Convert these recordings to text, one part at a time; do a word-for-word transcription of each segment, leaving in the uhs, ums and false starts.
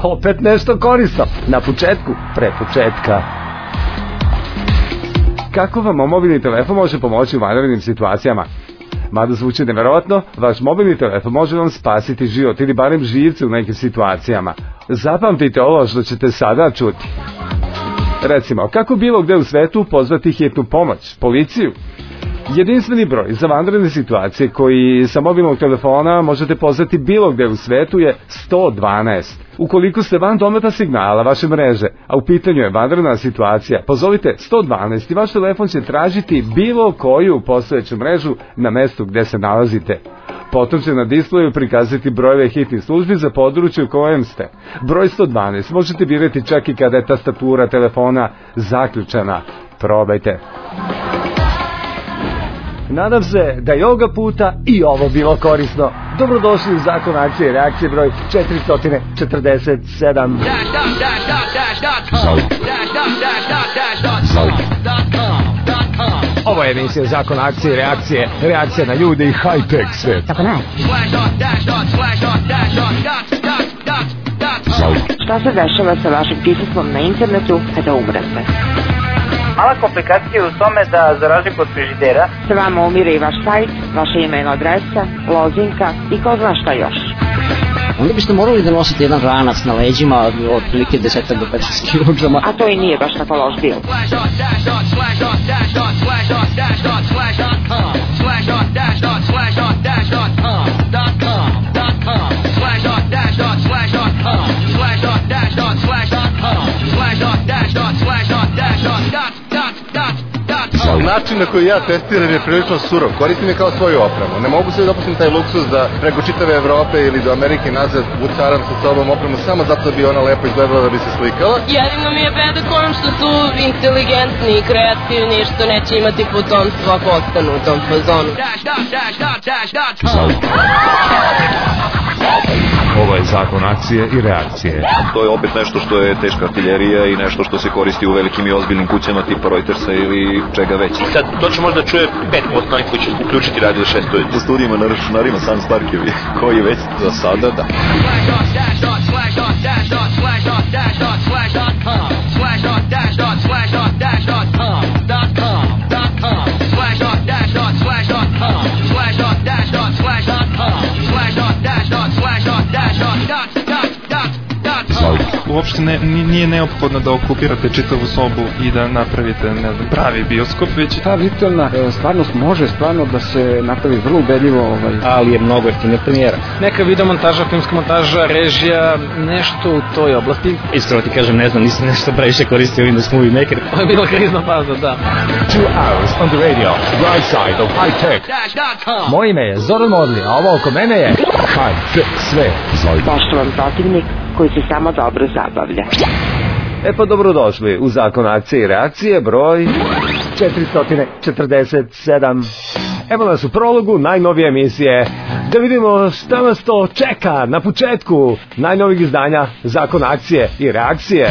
opet nešto korisno. Na početku, pre početka. Kako vam mobilni telefon može pomoći u vanrednim situacijama? Mada zvuči neverovatno, vaš mobilni telefon može vam spasiti život ili barem živce u nekim situacijama. Zapamtite ovo što ćete sada čuti. Recimo, kako bilo gde u svetu pozvati hitnu pomoć, policiju? Jedinstveni broj za vanredne situacije koji sa mobilnog telefona možete pozvati bilo gde u svetu je sto dvanaest. Ukoliko ste van dometa signala vaše mreže, a u pitanju je vanredna situacija, pozovite sto dvanaest i vaš telefon će tražiti bilo koju postojeću mrežu na mestu gde se nalazite. Potom će na displeju prikazati brojeve hitnih službi za područje u kojem ste. Broj sto dvanaest možete birati čak i kada je tastatura telefona zaključana. Probajte. Nadam se da je ovoga puta i ovo bilo korisno. Dobrodošli u Zakon akcije i reakcije broj četiristo četrdeset sedam. Ovo je emisija Zakon akcije i reakcije, reakcija na ljude i high-tech svet. Tako ne. Šta se dešava sa vašim prisustvom na internetu kada umrete? Mala komplikacija u tome da, za razliku od frižidera, se vama umire i vaš sajt, vaša email adresa, lozinka i ko zna šta još. Onda biste morali da nosite jedan ranac na leđima od prilike deset do petnaest kilograma. A to i nije baš tako loš bil. Način na koji ja testiram je prilično surov. Koristim je kao svoju opremu. Ne mogu se dopustim taj luksuz da preko čitave Evrope ili do Amerike nazad vucaram sa sobom opremu samo zato da bi ona lepo izgledala, da bi se slikala. Jedino mi je beda kojom što su inteligentni i kreativni i što neće imati potomstvo ako ostanu u tom fazonu. Ovo je Zakon akcije i reakcije. To je opet nešto što je teška artiljerija i nešto što se koristi u velikim i ozbiljnim kućama tipa Reutersa ili čega već. Sad to će možda čuje pet posto onih koji će uključiti radio šest ulici. U studijima na računarima sam Starkevi, koji već za sada da. Uopšte ne, nije neophodno da okupirate čitavu sobu i da napravite, ne znam, pravi bioskop, već ta virtualna stvarnost može stvarno da se napravi vrlo ubedljivo, ovaj, ali je mnogo jeftinija premijera. Neka videomontaža, filmska montaža, režija, nešto u toj oblasti. Iskreno ti kažem, ne znam, nisam nešto previše koristio Windows Movie Maker. Ovo je bila krizna faza, da. Two hours on the radio, right side of high tech. Moje ime je Zoran Modli, a ovo oko mene je high tech sve. Poštovan protivnik koji se samo dobro zabavlja. E pa dobrodošli u Zakon akcije i reakcije broj četiristo četrdeset sedam. Evo nas u prologu najnovije emisije. Da vidimo šta nas to čeka na početku najnovih izdanja Zakon akcije i reakcije.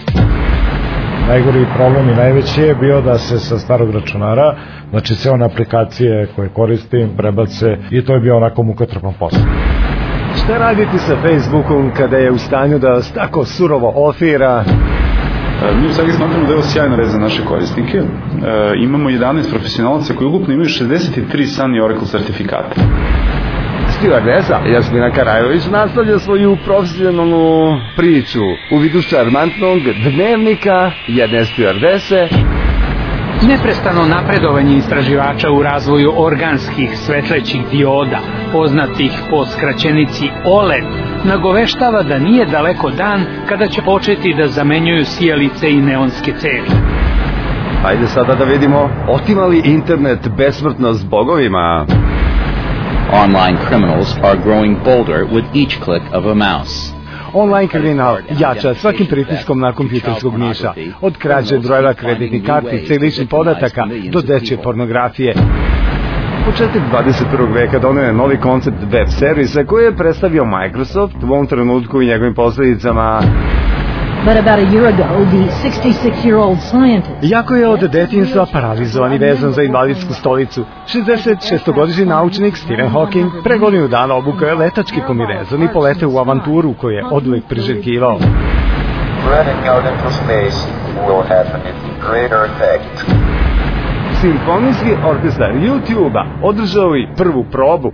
Najgori problem i najveći je bio da se sa starog računara, znači sve one aplikacije koje koristim, prebace i to je bio onako mukotrpan posao. Šta raditi sa Facebookom kada je u stanju da vas tako surovo ofira? Mi u Sagi smatramo da je ovo sjajna vez za naše korisnike. E, imamo jedanaest profesionalaca koji ugupno imaju šezdeset tri Sun i Oracle sertifikata. Stewardesa Jasmina Karajović nastavlja svoju profesionalnu priču u vidu šarmantnog dnevnika jedne stewardese. Neprestano napredovanje istraživača u razvoju organskih svetlećih dioda, poznatih po skraćenici O L E D, nagoveštava da nije daleko dan kada će početi da zamenjuju sijalice i neonske cevi. Ajde sada da vidimo, otima li internet besmrtnost bogovima? Online criminals are growing bolder with each click of a mouse. Online kriminal jača svakim pritiskom na kompjuterskog miša, od krađe brojeva kreditnih kartica i ličnih podataka do dečje pornografije. Početak dvadeset prvog veka doneo je novi koncept web servisa koji je predstavio Microsoft u ovom trenutku i njegovim posledicama. But about a year ago, the sixty-six-year-old scientist... Iako je od detinjstva paralizovan i vezan za invalidsku stolicu, šezdesetšestogodišnji naučnik Stephen Hawking pre godinu dana obukao je letački kombinezon i poleteo u avanturu koju je oduvek priželjkivao. Running out into space will have an even greater effect. Simfonijski orkestar YouTube-a održao i prvu probu.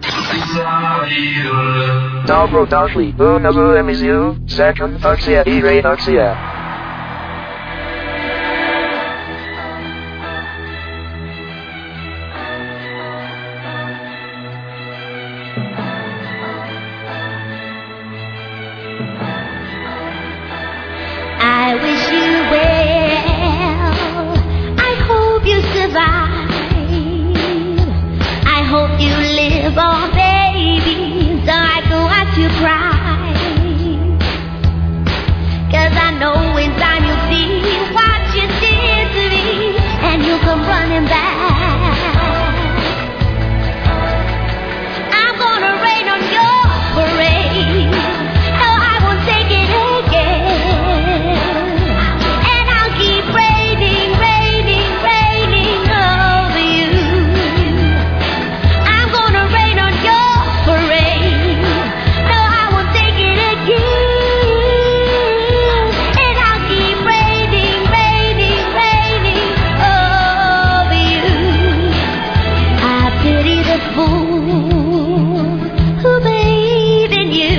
Dobrodošli u novu emisiju Second akcija i redakcija. I wish you well. I hope you survive. I hope you live on, baby, so I can watch you cry. 'Cause I know in time you'll see what you did to me, and you'll come running back. I'm gonna rain on your parade. No, I won't take it again. And I'll keep raining, raining, raining over you. I'm gonna rain on your parade. No, I won't take it again. And I'll keep raining, raining, raining over you. I pity the fool who believed in you.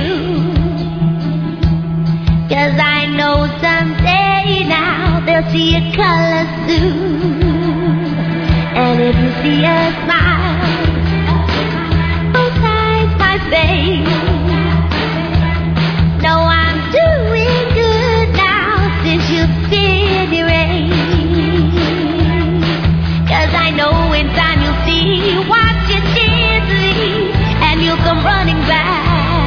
'Cause I know someday now they'll see your color soon. And if you see a smile beside my face, know I'm doing good now since you've been erased. 'Cause I know in time you'll see what you did to me, and you'll come running back.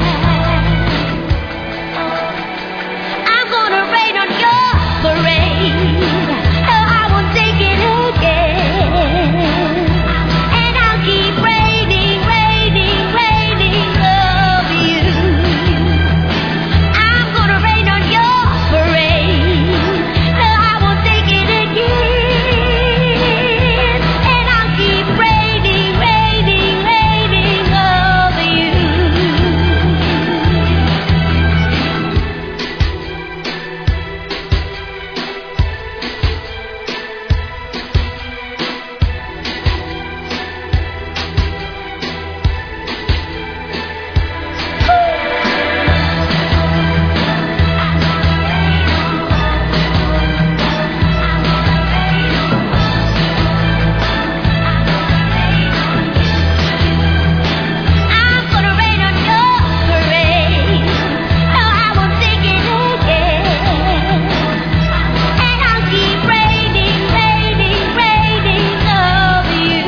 I'm gonna rain on your parade. No, I won't take it again. And I'll keep raining, raining, raining over you. I'm gonna rain on your parade. No, I won't take it again. And I'll keep raining, raining, raining over you. I'm gonna rain on your parade. No, I won't take it again. And I'll keep raining, raining, raining over you.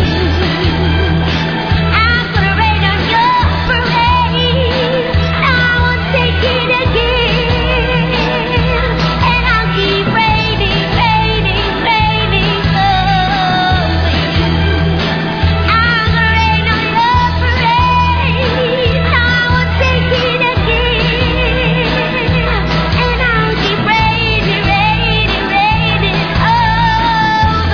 I'm gonna rain on your parade. No, I won't take it again. And I'll keep raining, raining, raining over you. I'm gonna rain on your parade. No, I won't take it again. And I'll keep raining, raining, raining over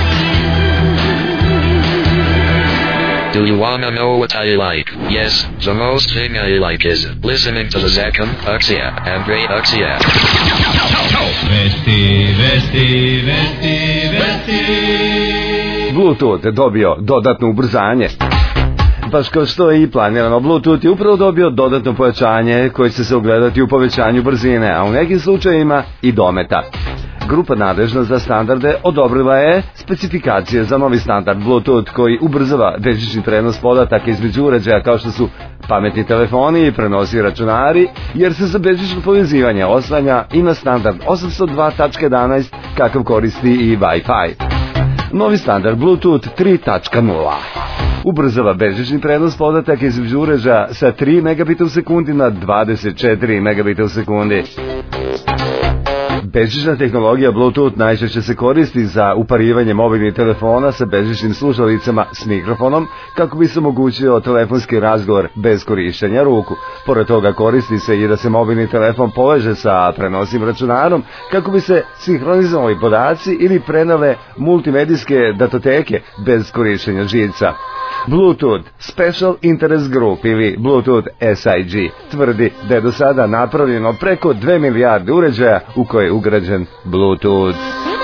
you. Do you wanna know what I like? Yes, the most thing I like is listening to the Second Akcija and Redakcija. Vesti, vesti, vesti, vesti. Bluetooth je dobio dodatno ubrzanje. Baš kao što je i planirano, Bluetooth je upravo dobio dodatno pojačanje koje će se ogledati u povećanju brzine, a u nekim slučajevima i dometa. Grupa nadležna za standarde odobrila je specifikacije za novi standard Bluetooth koji ubrzava bežični prenos podataka između uređaja kao što su pametni telefoni i prenosi računari, jer se za bežično povezivanje oslanja i na standard osamsto dva tačka jedanaest kakav koristi i Wi-Fi. Novi standard Bluetooth tri tačka nula ubrzava bežični prenos podataka između uređaja sa tri megabita u sekundi na dvadeset četiri megabita u sekundi. Bežična tehnologija Bluetooth najčešće se koristi za uparivanje mobilnih telefona sa bežičnim slušalicama s mikrofonom kako bi se omogućio telefonski razgovor bez korištenja ruku. Pored toga koristi se i da se mobilni telefon poveže sa prenosnim računarom kako bi se sinhronizovali podaci ili prenale multimedijske datoteke bez korištenja živca. Bluetooth Special Interest Group ili Bluetooth S I G tvrdi da je do sada napravljeno preko dve milijarde uređaja u koje je ugrađen Bluetooth.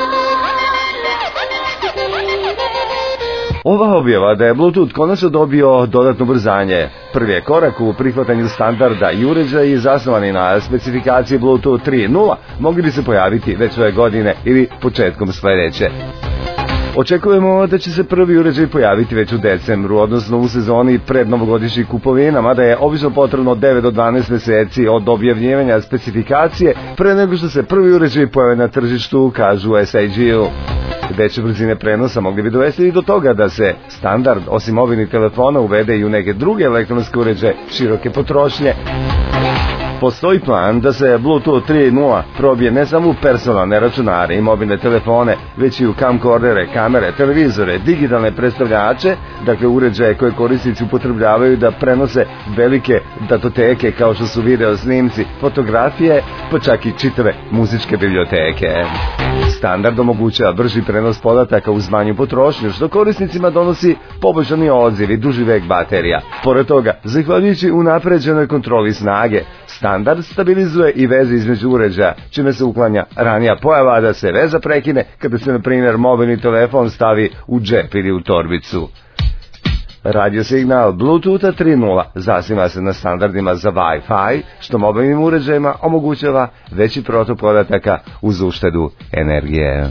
Ova objava da je Bluetooth konačno dobio dodatno brzanje. Prvi je korak u prihvatanju standarda i uređaji zasnovani na specifikaciji Bluetooth tri nula mogli bi se pojaviti već ove godine ili početkom sledeće. Očekujemo da će se prvi uređaj pojaviti već u decembru, odnosno u sezoni pred novogodišnjih kupovina, mada je obično potrebno devet do dvanaest meseci od objavljivanja specifikacije pre nego što se prvi uređaj pojave na tržištu, kažu S I G-u. Veće brzine prenosa mogli bi dovesti i do toga da se standard, osim mobilnih telefona, uvede i u neke druge elektronske uređaje široke potrošnje. Postoji plan da se Bluetooth tri nula probije ne samo u personalne računare i mobilne telefone, već i u camcordere, kamere, televizore, digitalne predstavljače, dakle uređaje koje korisnici upotrebljavaju da prenose velike datoteke kao što su video snimci, fotografije, pa čak i čitave muzičke biblioteke. Standard omogućava brži prenos podataka uz manju potrošnju, što korisnicima donosi poboljšani odziv i duži vek baterija. Pored toga, zahvaljujući unapređenoj kontroli snage, standard stabilizuje i veze između uređaja, čime se uklanja ranija pojava da se veza prekine kada se, na primjer, mobilni telefon stavi u džep ili u torbicu. Radio signal Bluetootha tri nula zasniva se na standardima za Wi-Fi, što mobilnim uređajima omogućava veći protok podataka uz uštedu energije.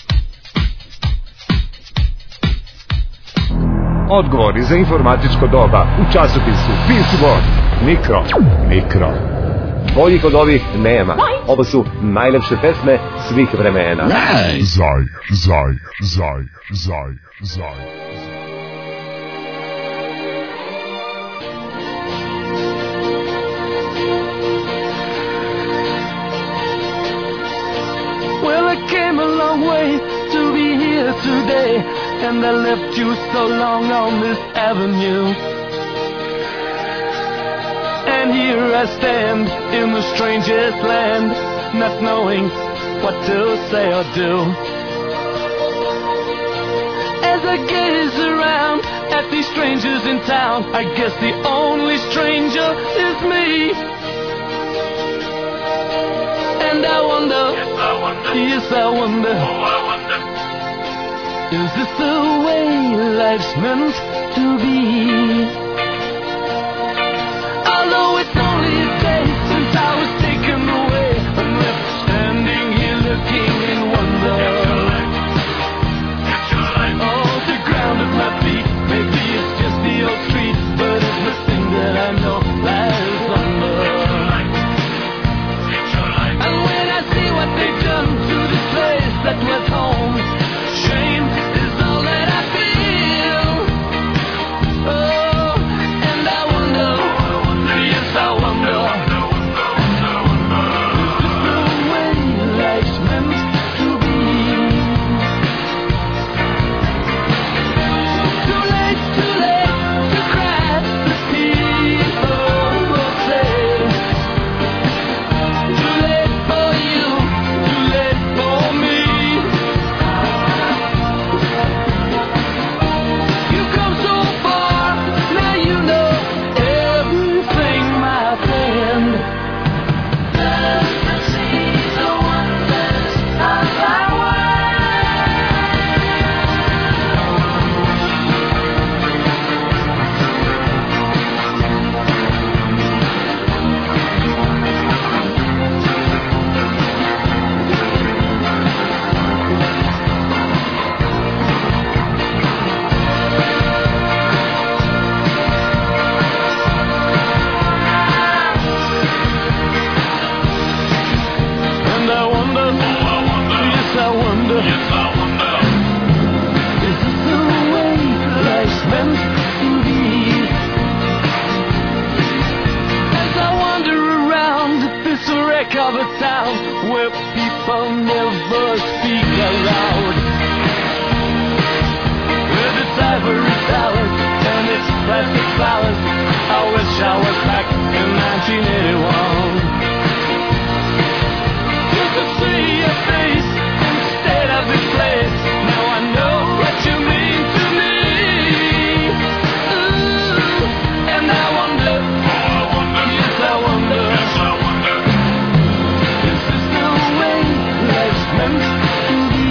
Odgovori za informatičko doba u časopisu P C World. Mikro, mikro. Boljih od ovih nema. Ovo su najlepše pesme svih vremena. Zaj, zaj, zaj, zaj, zaj. Well, I came a long way to be here today, and I left you so long on this avenue. And here I stand in the strangest land, not knowing what to say or do. As I gaze around at these strangers in town, I guess the only stranger is me. And I wonder, yes I wonder, yes I wonder, oh I wonder, is this the way life's meant to be? Although it's only a day since I was taken away, I'm left standing here looking in wonder. It's your life, it's your life. Oh, the ground at my feet, maybe it's just the old street, but everything that I know lies under. They've done to this place that was home. Shame is all that I feel. Oh, and I wonder, yes I wonder, wreck of a town where people never speak aloud. With its ivory towers and its plastic flowers, I wish I was back in nineteen eighty-one. You could see your face instead of this place. Now I know what you mean to me. Ooh, and I wonder, yes I wonder, is this the way life's meant to be?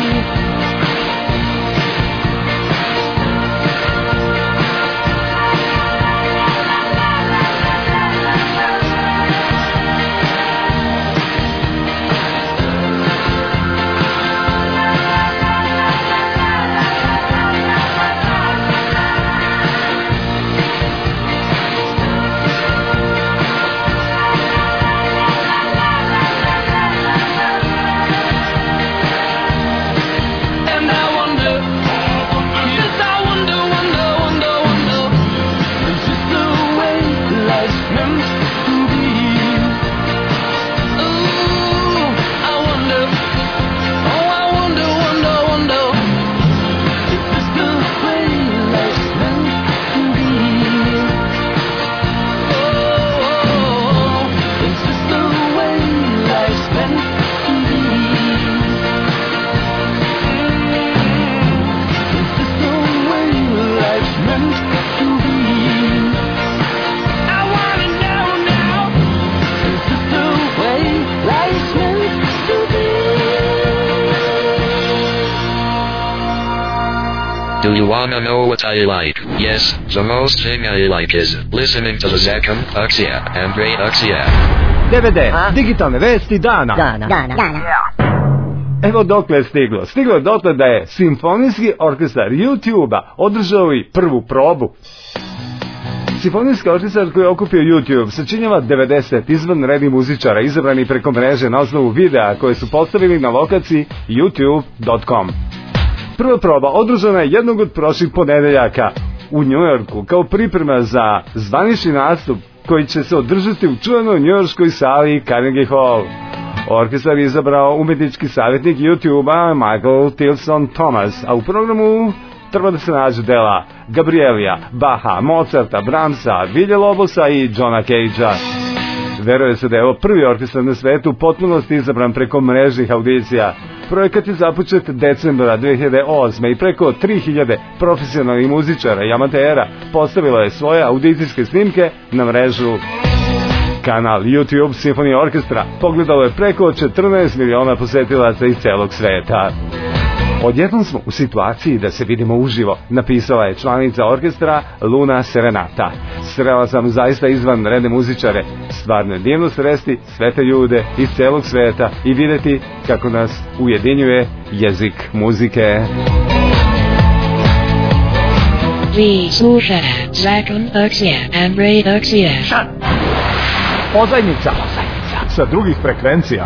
Do you wanna know what I like? Yes, the most thing I like is listening to the Zakon, Akcija, and Ray Akcija. D V D, digitalne vesti dana. Dana. Dana. Dana. Evo dokle je stiglo. Stiglo je dotle da je Simfonijski orkestar YouTube-a održao i prvu probu. Simfonijski orkestar koji je okupio YouTube sačinjava devedeset izvanrednih muzičara izabrani preko mreže na osnovu videa koje su postavili na lokaciji youtube dot com. Prva proba održana je jednog od prošlih ponedeljaka u Njujorku kao priprema za zvanični nastup koji će se održati u čuvenoj njujorškoj sali Carnegie Hall. Orkestar je izabrao umetnički savjetnik YouTube-a Michael Tilson Thomas, a u programu treba da se nađu dela Gabrielija, Baha, Mozarta, Brahmsa, Villalobos-a i Johna Cagea. Veruje se da je ovo prvi orkestar na svetu u potpunosti izabran preko mrežnih audicija. Projekat je započet decembra dve hiljade osme i preko tri hiljade profesionalnih muzičara i amatera postavilo je svoje audicijske snimke na mrežu. Kanal YouTube Simfonije orkestra pogledalo je preko četrnaest miliona posetilaca iz celog sveta. Odjednom smo u situaciji da se vidimo uživo, napisala je članica orkestra Luna Serenata. Srela sam zaista izvanredne muzičare, stvarno je divno sresti sve te ljude iz celog sveta i videti kako nas ujedinjuje jezik muzike. Vi slušate Zakon Akcija and Ray Akcija. Pozajmica sa drugih frekvencija.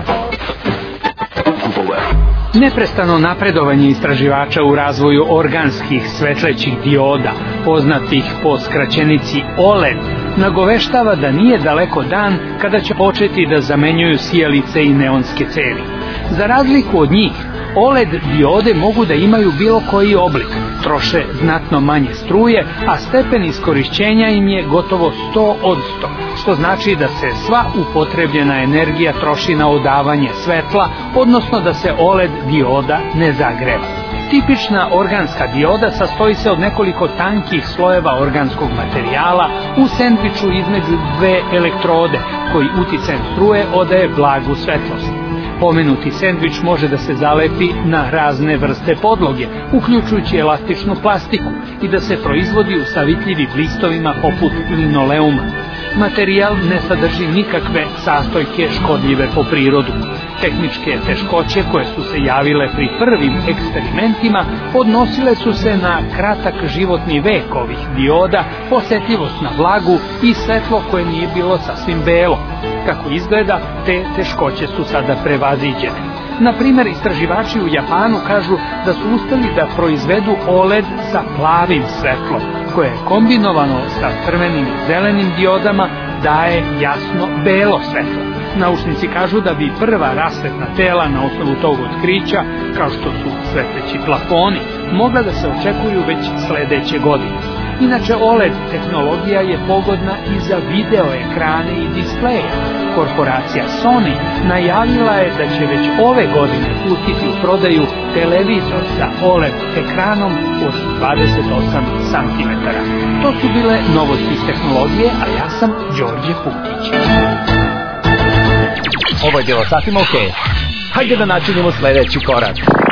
Neprestano napredovanje istraživača u razvoju organskih svetlećih dioda, poznatih po skraćenici O L E D, nagoveštava da nije daleko dan kada će početi da zamenjuju sijalice i neonske cevi. Za razliku od njih, O L E D diode mogu da imaju bilo koji oblik, troše znatno manje struje, a stepen iskorišćenja im je gotovo sto od sto, što znači da se sva upotrebljena energija troši na odavanje svetla, odnosno da se O L E D dioda ne zagreva. Tipična organska dioda sastoji se od nekoliko tankih slojeva organskog materijala u sendviču između dve elektrode, koji uticajem struje odaje blagu svetlost. Pomenuti sendvič može da se zalepi na razne vrste podloge, uključujući elastičnu plastiku, i da se proizvodi u savitljivim listovima poput linoleuma. Materijal ne sadrži nikakve sastojke škodljive po prirodu. Tehničke teškoće koje su se javile pri prvim eksperimentima odnosile su se na kratak životni vek ovih dioda, osjetljivost na vlagu i svetlo koje nije bilo sasvim belo. Kako izgleda, te teškoće su sada prevaziđene. Na primjer, istraživači u Japanu kažu da su uspeli da proizvedu O L E D sa plavim svetlom, koje je kombinovano sa crvenim i zelenim diodama daje jasno belo svetlo. Naučnici kažu da bi prva rasvetna tela na osnovu tog otkrića, kao što su svetleći plafoni, mogla da se očekuju već sledeće godine. Inače, O L E D tehnologija je pogodna i za video ekrane i displeje. Korporacija Sony najavila je da će već ove godine pustiti u prodaju televizor sa O L E D ekranom od dvadeset osam santimetara. To su bile novosti iz tehnologije, a ja sam Đorđe Putić. Ovo je bilo sasvim ok. Hajde da načinimo sledeći korak.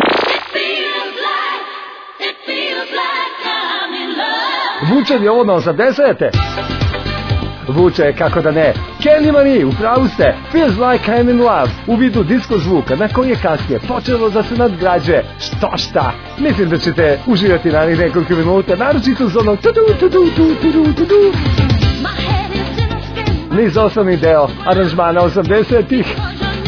Vuče li ovo na osamdesete? Vuče, kako da ne. Kenny Marie, upravu ste. Feels like I'm in love. U vidu disko zvuka na koji je kasnije počelo da se nadgrađuje. Što šta? Mislim da ćete uživati na nekoliko minuta, naročito za ono tudu, tudu, tudu, tudu, tudu. Niz osnovni deo aranžmana osamdesetih.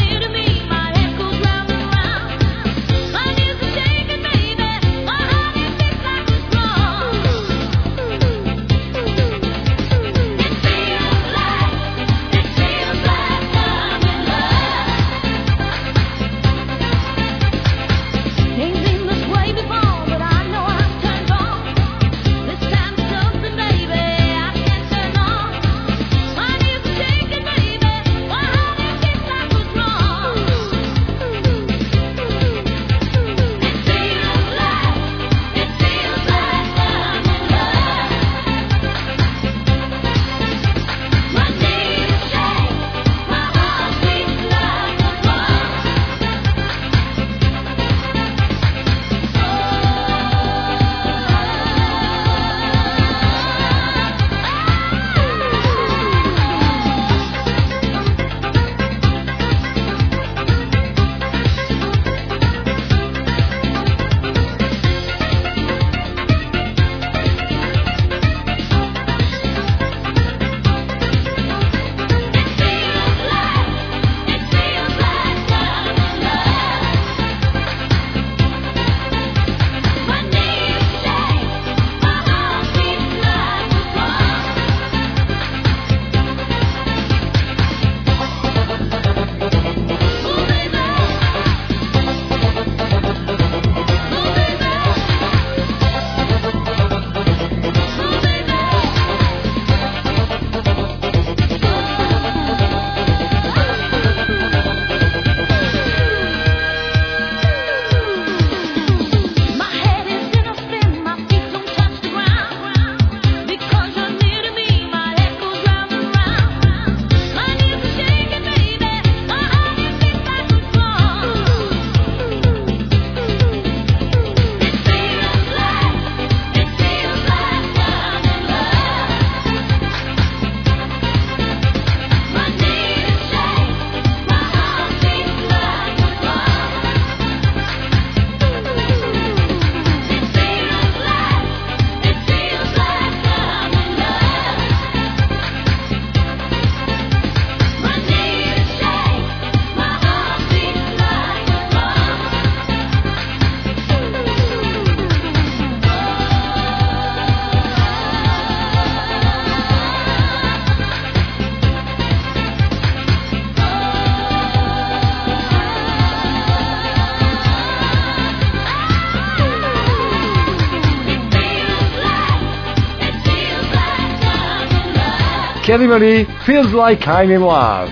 Kenny Marie, Feels like I'm in love.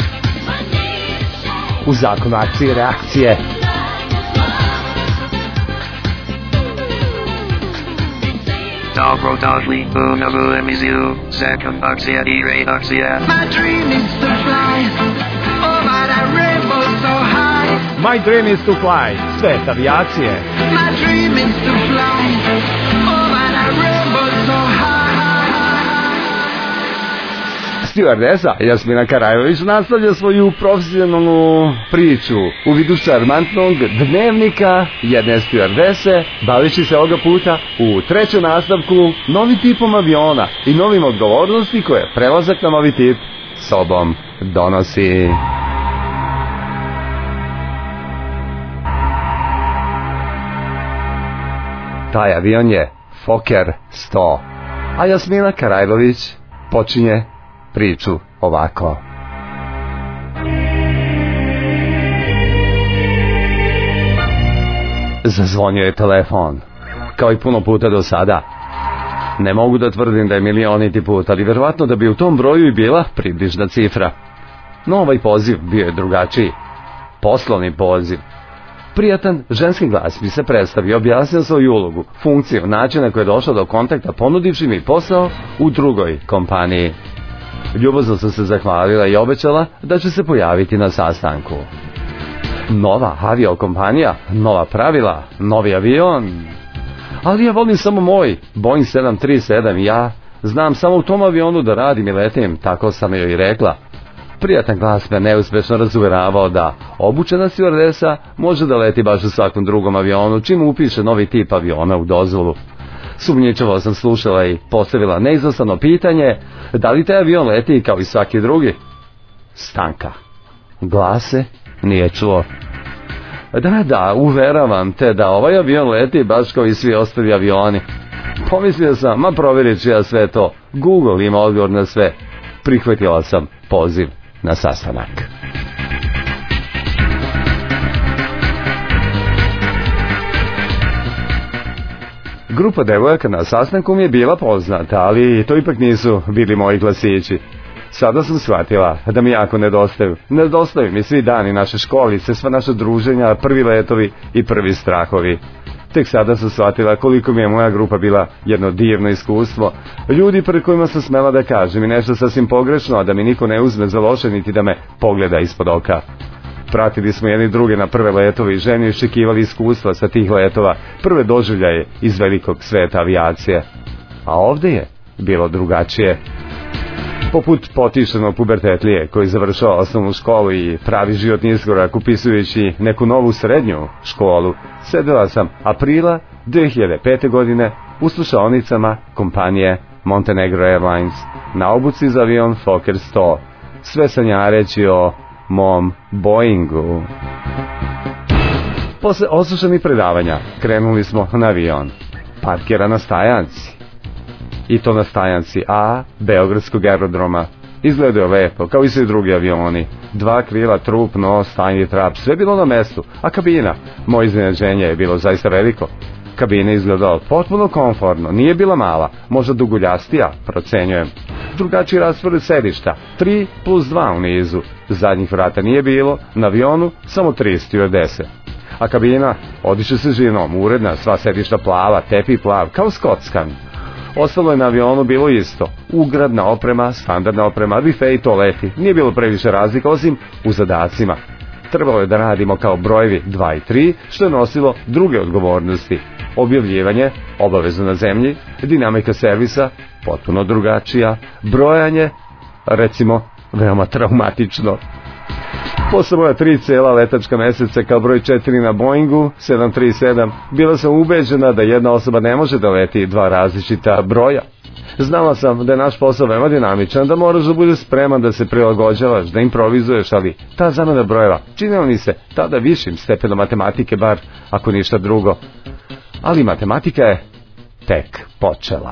U zakonu akcije i reakcije. Dobro došli u novu emisiju Zakon akcija i reakcija. My dream is to fly over that rainbow so high. My dream is to fly. Svet avijacije. My dream is to fly over that rainbow so high. Stewardesa Jasmina Karajlović nastavlja svoju profesionalnu priču u vidu šarmantnog dnevnika jedne stewardese, bavići se ovoga puta u trećem nastavku novim tipom aviona i novim odgovornosti koje prelazak na novi tip sobom donosi. Taj avion je Fokker sto, a Jasmina Karajlović počinje priču ovako. Zazvonio je telefon, kao i puno puta do sada. Ne mogu da tvrdim da je milioniti put, ali verovatno da bi u tom broju i bila približna cifra. No ovaj poziv bio je drugačiji. Poslovni poziv. Prijatan ženski glas mi se predstavio, objasnio svoju ulogu, funkciju, način na koji je došao do kontakta, ponudivši mi posao u drugoj kompaniji. Ljubazno sam se zahvalila i obećala da će se pojaviti na sastanku. Nova aviokompanija, nova pravila, novi avion. Ali ja volim samo moj Boeing sedam tri sedam i ja znam samo u tom avionu da radim i letim, tako sam joj i rekla. Prijatan glas me neuspešno razuveravao da obučena stjuardesa može da leti baš u svakom drugom avionu čim upiše novi tip aviona u dozvolu. Sumnjičavo sam slušala i postavila neizostavno pitanje da li taj avion leti kao i svaki drugi. Stanka. Glase nije čuo. Da, da, uveravam te da ovaj avion leti baš kao i svi ostali avioni. Pomislio sam, ma provjerit ću ja sve to. Google ima odgovor na sve. Prihvatila sam poziv na sastanak. Grupa devojaka na sastanku mi je bila poznata, ali to ipak nisu bili moji glasići. Sada sam shvatila da mi jako nedostaju. Nedostaju mi svi dani naše školice, sva naša druženja, prvi letovi i prvi strahovi. Tek sada sam shvatila koliko mi je moja grupa bila jedno divno iskustvo. Ljudi pred kojima sam smela da kažem i nešto sasvim pogrešno, a da mi niko ne uzme za loše niti da me pogleda ispod oka. Pratili smo jedni druge na prve letove i ženi iščekivali iskustva sa tih letova, prve doživljaje iz velikog sveta avijacije. A ovde je bilo drugačije. Poput potišenog pubertetlije koji završava osnovnu školu i pravi životni iskorak upisujući neku novu srednju školu, sedela sam aprila dve hiljade pete. godine u slušaonicama kompanije Montenegro Airlines na obuci za avion Fokker sto, sve sanjareći o mom Boeingu. Posle odslušanih predavanja krenuli smo na avion. Parkira na stajanci. I to na stajanci A Beogradskog aerodroma. Izgledao lepo, kao i svi drugi avioni. Dva krila, trup, nos, stajni trap, sve bilo na mestu, a kabina, moje iznenađenje je bilo zaista veliko. Kabina izgledala potpuno komfortno, nije bila mala, možda duguljastija, procenjujem. Drugačiji raspored sedišta, tri plus dva u nizu. Zadnjih vrata nije bilo, na avionu samo tri stjuardese. A kabina odiše se žinom, uredna, sva sedišta plava, tepi plav, kao skockan. Ostalo je na avionu bilo isto, ugradna oprema, standardna oprema, bife i toaleti, nije bilo previše razlika osim u zadacima. Trebalo je da radimo kao brojevi dva i tri, što je nosilo druge odgovornosti. Objavljivanje, obavezno na zemlji, dinamika servisa, potpuno drugačija, brojanje, recimo, veoma traumatično. Posle moja tri cela letačka meseca kao broj četiri na Boeingu sedam tri sedam, bila sam ubeđena da jedna osoba ne može da leti dva različita broja. Znala sam da je naš posao veoma dinamičan, da moraš da budeš spreman da se prilagođavaš, da improvizuješ, ali ta zamena brojeva činila mi se tada višim stepenom matematike, bar ako ništa drugo. Ali matematika je tek počela.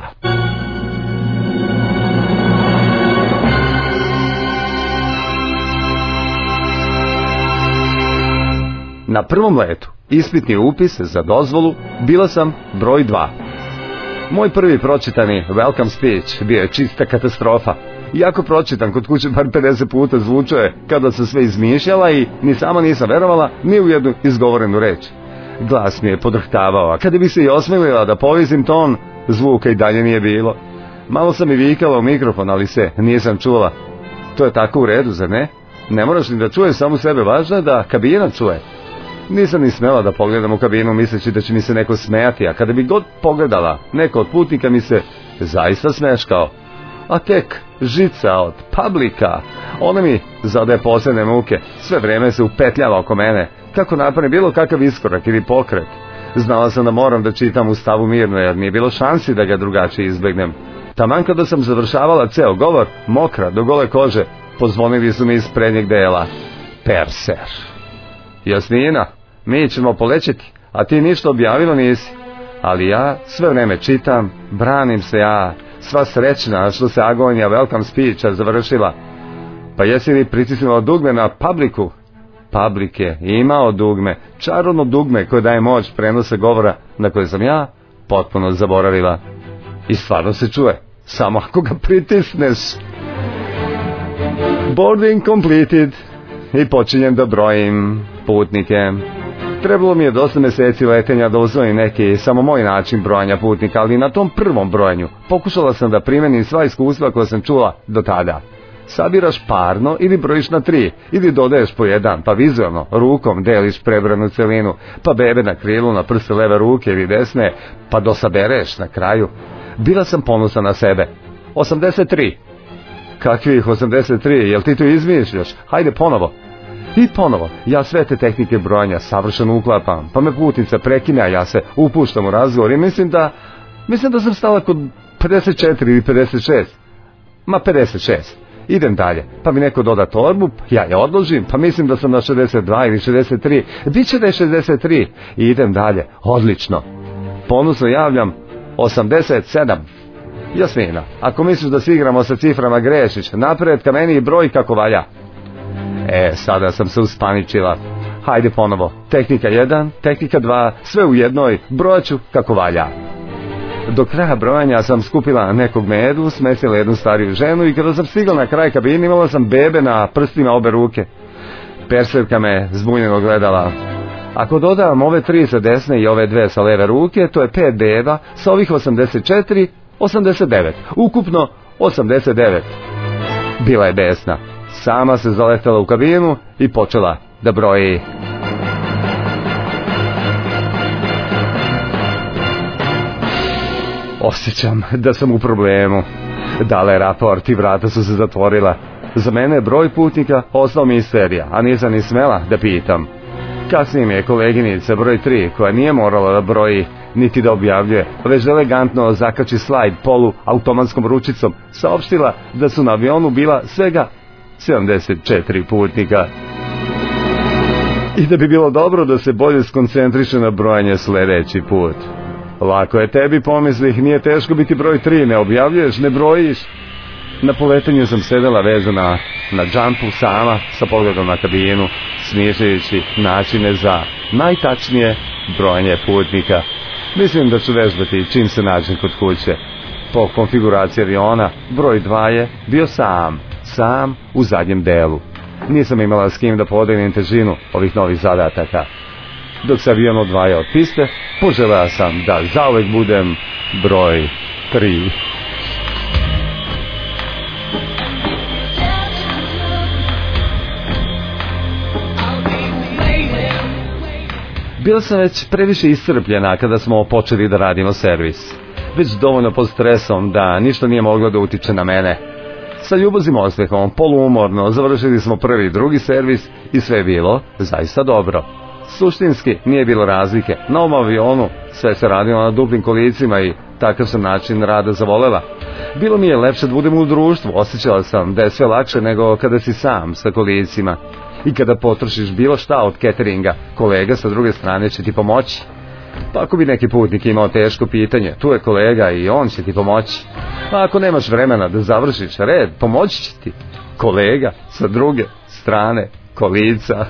Na prvom letu, ispitni upis za dozvolu, bila sam broj dva. Moj prvi pročitani welcome speech bio je čista katastrofa. Iako pročitan kod kuće bar pedeset puta, zvučao je kada sam sve izmišljala i ni sama nisam verovala ni u jednu izgovorenu reč. Glas mi je podrhtavao, a kada bi se i osmelila da povisim ton, zvuka i dalje nije bilo. Malo sam i vikala u mikrofon, ali se nisam čula. To je tako u redu, zar ne? Ne moraš ni da čuješ samu sebe, važno je da kabina čuje. Nisam ni smela da pogledam u kabinu misleći da će mi se neko smejati, a kada bi god pogledala, neko od putnika mi se zaista smeškao. A tek žica od publika, ona mi zadaje posebne muke, sve vreme se upetljava oko mene, kako napravim bilo kakav iskorak ili pokret. Znala sam da moram da čitam u stavu mirno, jer nije bilo šansi da ga drugačije izbegnem. Taman kada sam završavala ceo govor, mokra do gole kože, pozvonili su mi iz prednjeg dela. Perser. Jasnina, mi ćemo polećeti, a ti ništa objavila nisi. Ali ja sve vreme čitam, branim se ja, sva srećna što se agonija welcome speecha završila. Pa jesi li pritisnula dugme na publiku? publike imao dugme, čarobno dugme koje daje moć prenose govora na koje sam ja potpuno zaboravila. I stvarno se čuje, samo ako ga pritisneš. Boarding completed. I počinjem da brojim putnike. Trebalo mi je dosta meseci letenja da uzvojim neki samo moj način brojanja putnika, ali na tom prvom brojanju pokušala sam da primenim sva iskustva koja sam čula do tada. Sabiraš parno ili brojiš na tri, ili dodaješ po jedan, pa vizualno, rukom deliš prebranu celinu, pa bebe na krilu, na prste leve ruke ili desne, pa dosabereš na kraju. Bila sam ponosna na sebe. osamdeset tri. Kakvih osamdeset tri, jel ti to izmišljaš? Hajde ponovo. I ponovo, ja sve te tehnike brojanja savršeno uklapam, pa me putnica prekine, a ja se upuštam u razgovor i mislim da, mislim da sam stala kod pedeset četiri ili pedeset šest. Ma pedeset šest. Idem dalje, pa mi neko doda torbu, ja je odložim, pa mislim da sam na šezdeset dva ili šezdeset tri, biće da je šezdeset tri, i idem dalje, odlično. Ponosno javljam, osamdeset sedam. Jasmina, ako misliš da se igramo sa ciframa grešiš, napred ka meni i broj kako valja. E, sada sam se uspaničila. Hajde ponovo, tehnika jedan, tehnika dva, sve u jednoj, brojaću kako valja. Do kraja brojanja sam skupila nekog medu, smesila jednu stariju ženu i kada sam stigla na kraj kabine imala sam bebe na prstima obe ruke. Persevka me zbunjeno gledala. Ako dodam ove tri sa desne i ove dve sa leve ruke, to je pet beba, sa ovih osamdeset četiri, osamdeset devet. Ukupno osamdeset devet. Bila je besna. Sama se zaletela u kabinu i počela da broji. Osjećam da sam u problemu. Dala je raport i vrata su se zatvorila. Za mene je broj putnika ostao misterija, a nisam ni smela da pitam. Kasnije mi je koleginica broj tri, koja nije morala da broji niti da objavljuje, već elegantno zakači slajd polu automatskom ručicom, saopštila da su na avionu bila svega sedamdeset četiri putnika. I da bi bilo dobro da se bolje skoncentriše na brojanje sledeći put. Lako je tebi, pomislih, nije teško biti broj tri, ne objavljuješ, ne brojiš. Na poletanju sam sedela vezana na džampu sama, sa pogledom na kabinu, smišljajući načine za najtačnije brojanje putnika. Mislim da ću vežbati čim se nađem kod kuće. Po konfiguraciji aviona, broj dva je bio sam, sam u zadnjem delu. Nisam imala s kim da podelim težinu ovih novih zadataka. Dok se avion odvaja od piste, poželeo sam da zauvek budem broj tri. Bila sam već previše iscrpljena kada smo počeli da radimo servis. Već dovoljno pod stresom da ništa nije moglo da utiče na mene. Sa ljubazim osmehom, poluumorno, završili smo prvi i drugi servis i sve je bilo zaista dobro. Suštinski nije bilo razlike. Na ovom avionu sve se radilo na duplim kolicima i takav sam način rada zavolela. Bilo mi je lepše da budem u društvu, osjećala sam da je sve lakše nego kada si sam sa kolicima. I kada potrošiš bilo šta od cateringa, kolega sa druge strane će ti pomoći. Pa ako bi neki putnik imao teško pitanje, tu je kolega i on će ti pomoći. A ako nemaš vremena da završiš red, pomoći će ti kolega sa druge strane kolica.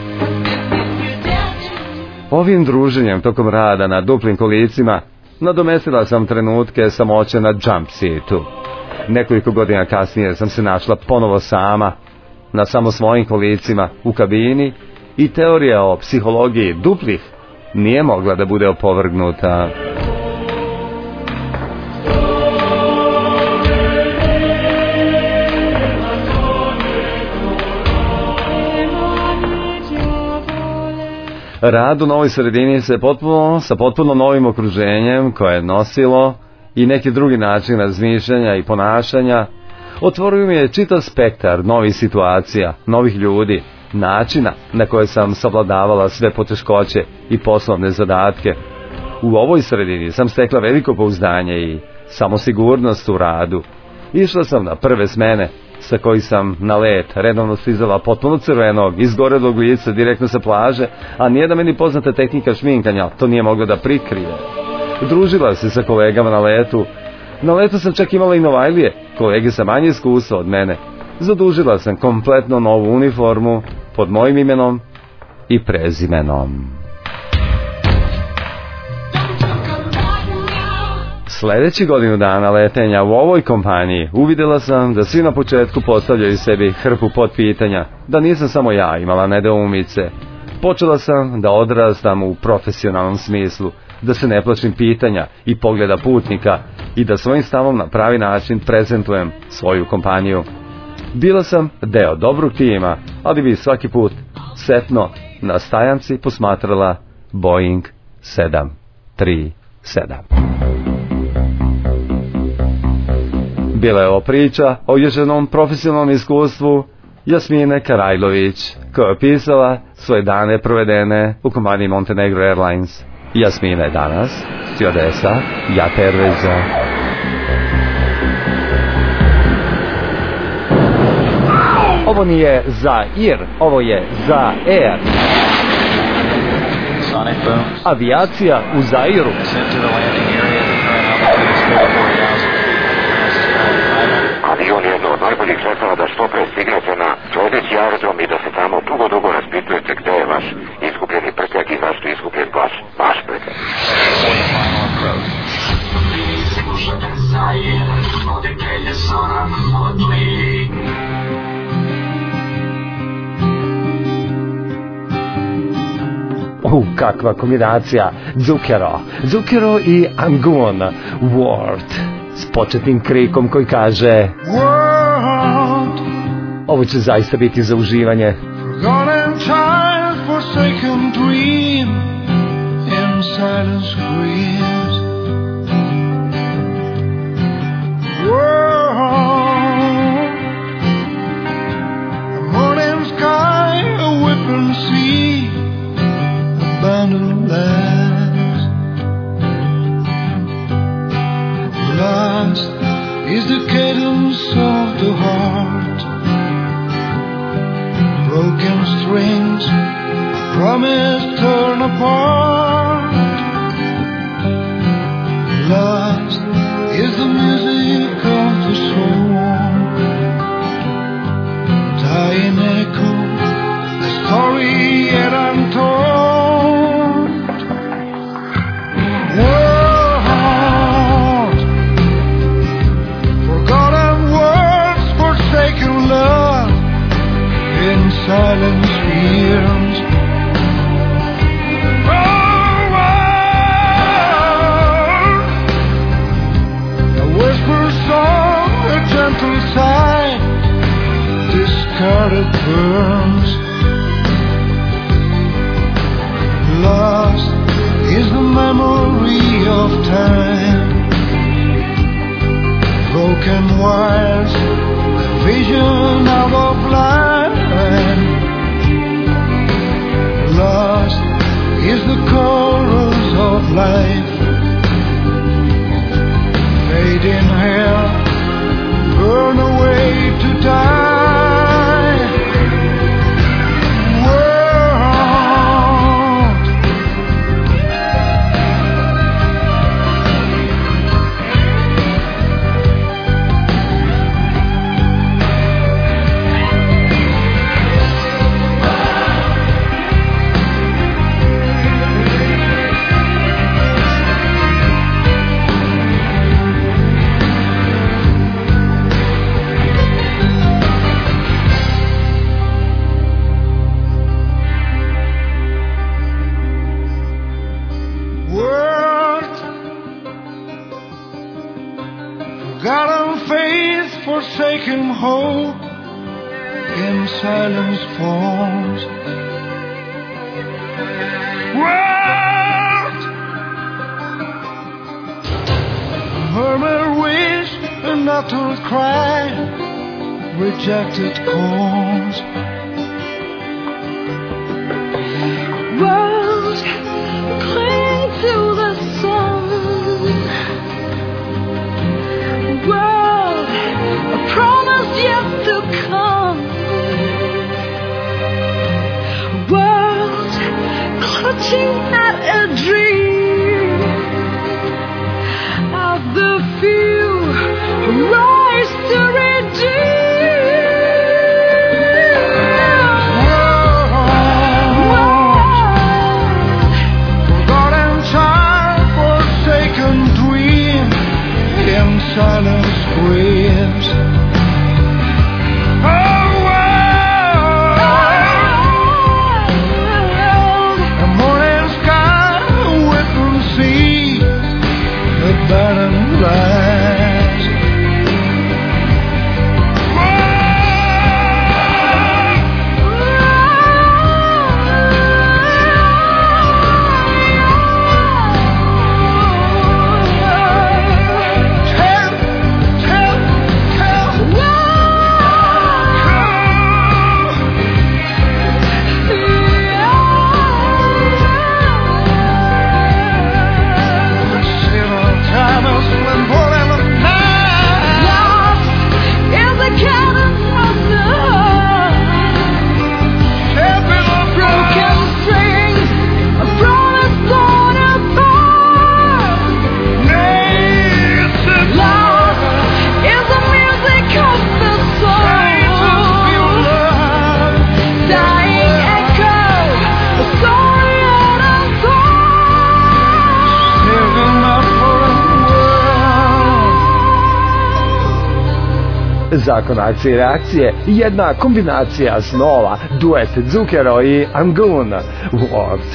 Ovim druženjem tokom rada na duplim kolicima nadomestila sam trenutke samoće na jump seatu. Nekoliko godina kasnije sam se našla ponovo sama, na samo svojim kolicima u kabini, i teorija o psihologiji duplih nije mogla da bude opovrgnuta. Rad u novoj sredini se potpuno, sa potpuno novim okruženjem koje je nosilo i neki drugi način razmišljanja i ponašanja, otvorio mi je čitav spektar novih situacija, novih ljudi, načina na koje sam savladavala sve poteškoće i poslovne zadatke. U ovoj sredini sam stekla veliko pouzdanje i samosigurnost u radu. Išla sam na prve smene, sa kojih sam na let redovno stizala potpuno crvenog, izgorelog lica direktno sa plaže, a nije da meni poznata tehnika šminkanja to nije mogla da prikrije. Družila se sa kolegama na letu. Na letu sam čak imala i novajlije, kolege sa manje iskustva od mene. Zadužila sam kompletno novu uniformu pod mojim imenom i prezimenom. Sledeći godinu dana letenja u ovoj kompaniji uvidela sam da svi na početku postavljaju sebi hrpu potpitanja, da nisam samo ja imala nedoumice. Počela sam da odrastam u profesionalnom smislu, da se ne plašim pitanja i pogleda putnika i da svojim stavom na pravi način prezentujem svoju kompaniju. Bila sam deo dobrog tima, ali bi svaki put setno na stajanci posmatrala Boeing sedam tri sedam. Bila je ovo priča o ježenom profesionalnom iskustvu Jasmine Karajlović, koja je opisala svoje dane provedene u kompaniji Montenegro Airlines. Jasmina je danas stewardesa Jat Airwaysa. Ovo nije za ir, ovo je za air. Avijacija u Zairu. Avion je jedno od najboljih sredstava da što pre stignete na sledeći aerodrom i da se tamo dugo, dugo raspitujete gde je vaš izgubljeni prtljak i zašto je izgubljen vaš, vaš prtljak. Slušate Zair, voditelje Zoran Modli. Uh, kakva kombinacija. Zucchero. Zucchero i Angun. World. S početnim krikom koji kaže World. Ovo će zaista biti za uživanje. Forgotten child, forsaken dream, in silence screams. World. A morning sky, a whipping sea, abandoned lands. Last is the cadence of the heart. Broken strings, promise turn apart. Last is the music of the soul. Dying echo, the story yet untold. World, forgotten words, forsaken love, in silence years. Oh, world, a whisper song, a gentle sigh, discarded burns. Lost is the memory of time. Broken wires, the vision of a blind. Lost is the chorus of life. Fading hair, burn away to die. Forsaken hope in silence falls. World, murmur wish, an uttered cry, rejected calls. World, cling to the sun. World, a promise yet to come. World, clutching at a dream of the few who rise to redeem. Zakon akcije i reakcije, jedna kombinacija snova, duet Zucchero i Angun, Warped.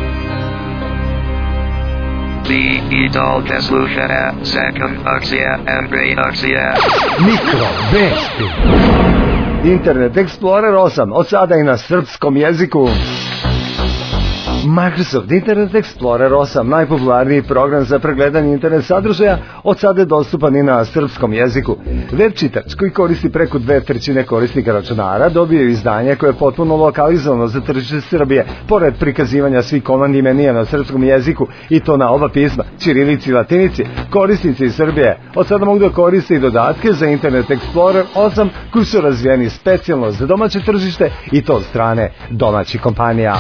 Vi idolka slušate Zakon akcija and reakcija. Mikro vesti. Internet Explorer osam, od sada i na srpskom jeziku. Microsoft Internet Explorer osam, najpopularniji program za pregledanje internet sadržaja, od sada je dostupan i na srpskom jeziku. Web čitač, koji koristi preko dve trećine korisnika računara, dobio izdanje koje je potpuno lokalizovano za tržište Srbije, pored prikazivanja svih komandi i menija na srpskom jeziku, i to na oba pisma, ćirilici i latinici. Korisnici iz Srbije od sada mogu da koriste i dodatke za Internet Explorer osam, koji su razvijeni specijalno za domaće tržište, i to od strane domaćih kompanija.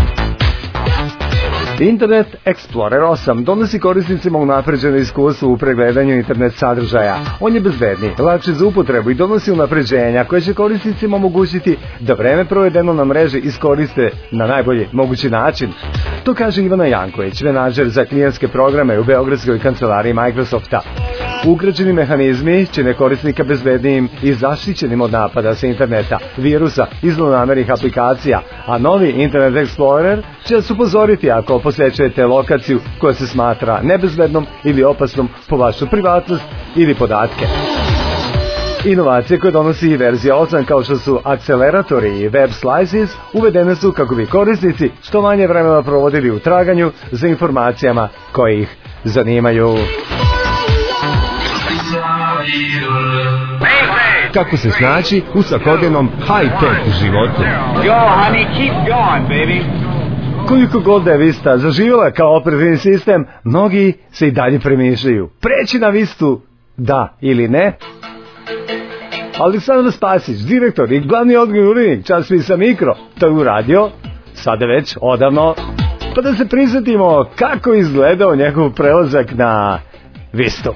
Internet Explorer osam donosi korisnicima unapređeno iskustvo u pregledanju internet sadržaja. On je bezbedniji, lakši za upotrebu i donosi unapređenja koje će korisnicima omogućiti da vreme provedeno na mreži iskoriste na najbolji mogući način. To kaže Ivana Janković, menadžer za klijenske programe u Beogradskoj kancelariji Microsofta. Ugrađeni mehanizmi čine korisnika bezbednijim i zaštićenim od napada sa interneta, virusa i zlonamernih aplikacija, a novi Internet Explorer će vas upozoriti ako posećujete lokaciju koja se smatra nebezbednom ili opasnom po vašu privatnost ili podatke. Inovacije koje donosi i verzija osam, kao što su akceleratori i web slices, uvedene su kako bi korisnici što manje vremena provodili u traganju za informacijama koje ih zanimaju. Kako se snaći u svakodnevnom high-tech životu? Go, honey, keep going, baby. Koliko god da je Vista zaživjela kao operativni sistem, mnogi se i dalje premišljaju. Preći na Vistu, da ili ne? Aleksandar Spasić, direktor i glavni odgovorni urednik časopisa Mikro, to je uradio, sada već odavno. Pa da se prisjetimo kako izgledao njegov prelazak na Vistu.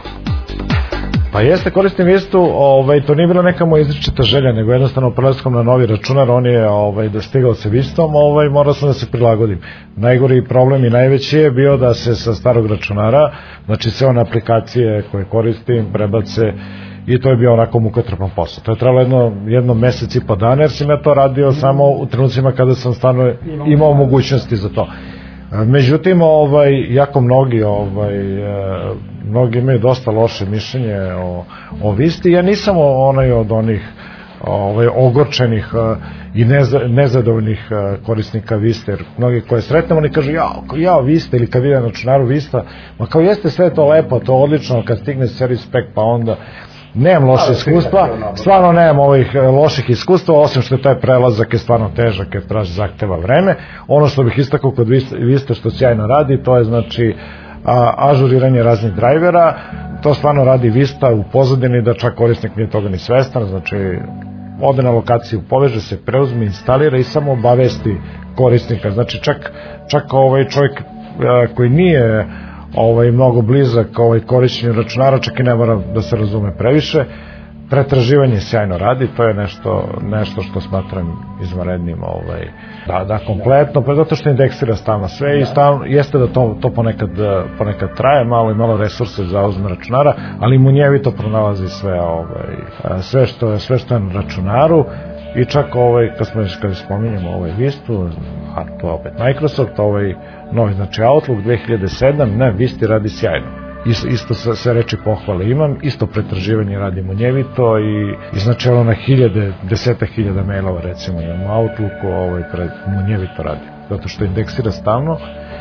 Pa jeste, koristim Vistu, ovaj, to nije bila neka moja izričita želja, nego jednostavno prelaskom na novi računar, on je ovaj, dostigao se Vistom, ovaj, morao sam da se prilagodim. Najgori problem i najveći je bio da se sa starog računara, znači sve one aplikacije koje koristim, prebace, i to je bio onako mukotrpan posao. To je trebalo jedno, jedno mesec i po dana, jer sam ja to radio samo u trenucima kada sam stvarno imao mogućnosti za to. Međutim, ovaj, jako mnogi, ovaj, mnogi imaju dosta loše mišljenje o, o Visti. Ja nisam onaj od onih ovaj, ogorčenih i neza, nezadovoljnih korisnika Viste, jer mnogi koje sretnemo, oni kažu, ja, ja Vista, ili kad vide na računaru Vista, ma kao jeste sve to lepo, to odlično, kad stigne Service Pack, pa onda nemam loše iskustva, stvarno nemam ovih loših iskustva, osim što je taj prelazak je stvarno težak, jer traži zahteva vreme. Ono što bih istakao kod Vista što sjajno radi, to je znači a, ažuriranje raznih drajvera. To stvarno radi Vista u pozadini, da čak korisnik nije toga ni svestan, znači ode na lokaciju, poveže se, preuzme, instalira i samo obavesti korisnika. Znači čak, čak ovaj čovjek a, koji nije ovaj mnogo blizak ovaj korišćenju računara, čak i ne mora da se razume previše. Pretraživanje sjajno radi, to je nešto nešto što smatram izvanrednim, ovaj da da kompletno, pa zato što indeksira stalno sve i stalno jeste da to to ponekad ponekad traje malo i malo resurse zauzme računara, ali munjevito pronalazi sve ovaj sve što je sve što je na računaru. I čak ovaj kad smo kad spominjemo ovaj Vistu, a to je opet Microsoft, ovaj novi znači Outlook dve hiljade sedam, ne, Visti radi sjajno. Isto, isto sve, sve reči pohvale imam, isto pretraživanje radi munjevito i, i znači ono na hiljade, deseta hiljada mailova recimo imam u Outlooku, ovaj pred munjevito radi, zato što indeksira stalno.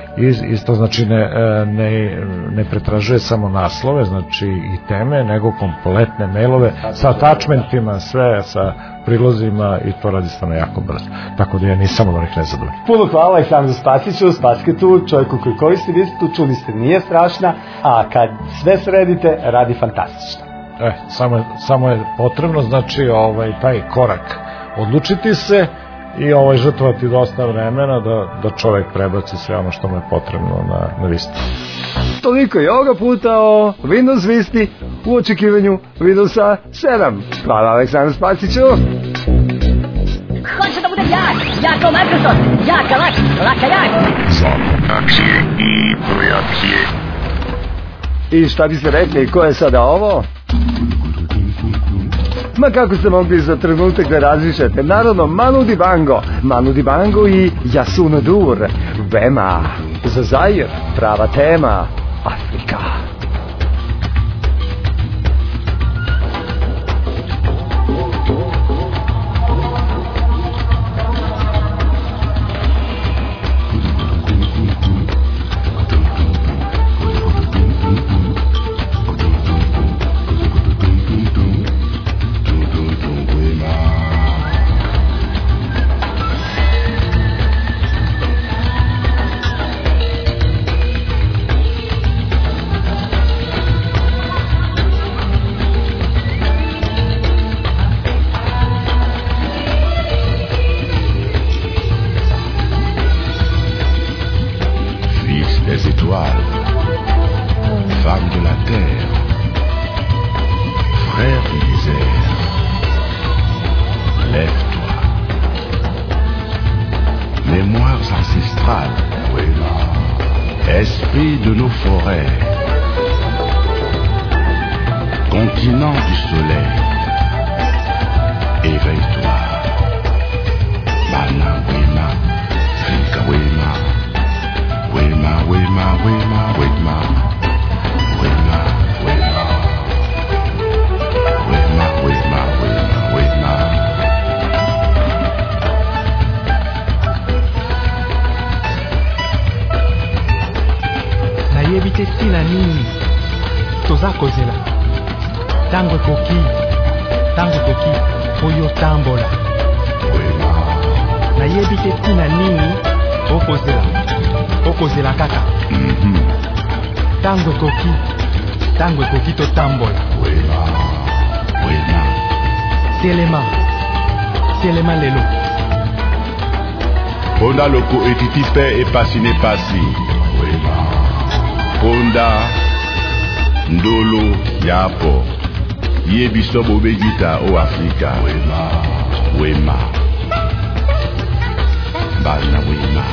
I isto znači ne, ne, ne pretražuje samo naslove, znači i teme, nego kompletne mailove sa attachmentima, sve sa prilozima, i to radi stvarno jako brzo. Tako da ja nisam od onih nezadovoljnih. Puno hvala Aleksandru Spasiću, Spasketu, čovjeku koji koristi Vistu, čuli ste, nije strašna, a kad sve sredite, radi fantastično. E, samo, samo je potrebno, znači, ovaj, taj korak odlučiti se i ovaj žrtvovati dosta vremena da, da čovjek prebaci sve ono što mu je potrebno na, na Visti. Toliko je ovoga puta o Windows Visti u očekivanju Windowsa sedam. Hvala Aleksandru Spasiću. Hoće da budem jak, jak kao Microsoft, jaka lak, laka jak. Akcije i reakcije. I šta biste rekli, ko je sada ovo? Ma kako ste mogli za trenutak da razmišljate? Naravno, Manu Dibango, Manu Dibango i Yasun Dur, Vema, za Zair, prava tema, Afrika. Ponda loko etitipe e pasine pasi. Ponda ndolo yapo. Ye biso bobegita o Afrika. Wema. Bana wema.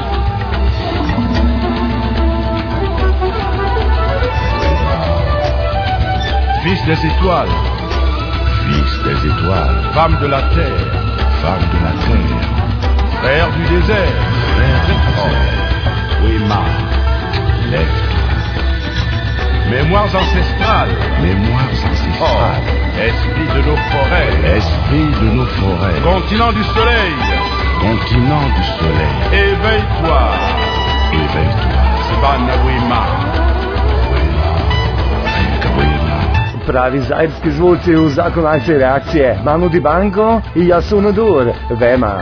Fils des étoiles. Fils des étoiles. Femme de la terre. Femme de la terre. Frère du désert, frère du désert. Wema, lève-toi. Mémoires ancestrales, mémoires ancestrales. Oh. Esprit de nos forêts, esprit de nos forêts. Continent du soleil, continent du soleil. Éveille-toi, éveille-toi. Savannah Wema, Wema, Afrika Wema. Pravi zairski zvuci u zakon akcije i reakcije. Manu Dibango i Yasun Dur, Vema.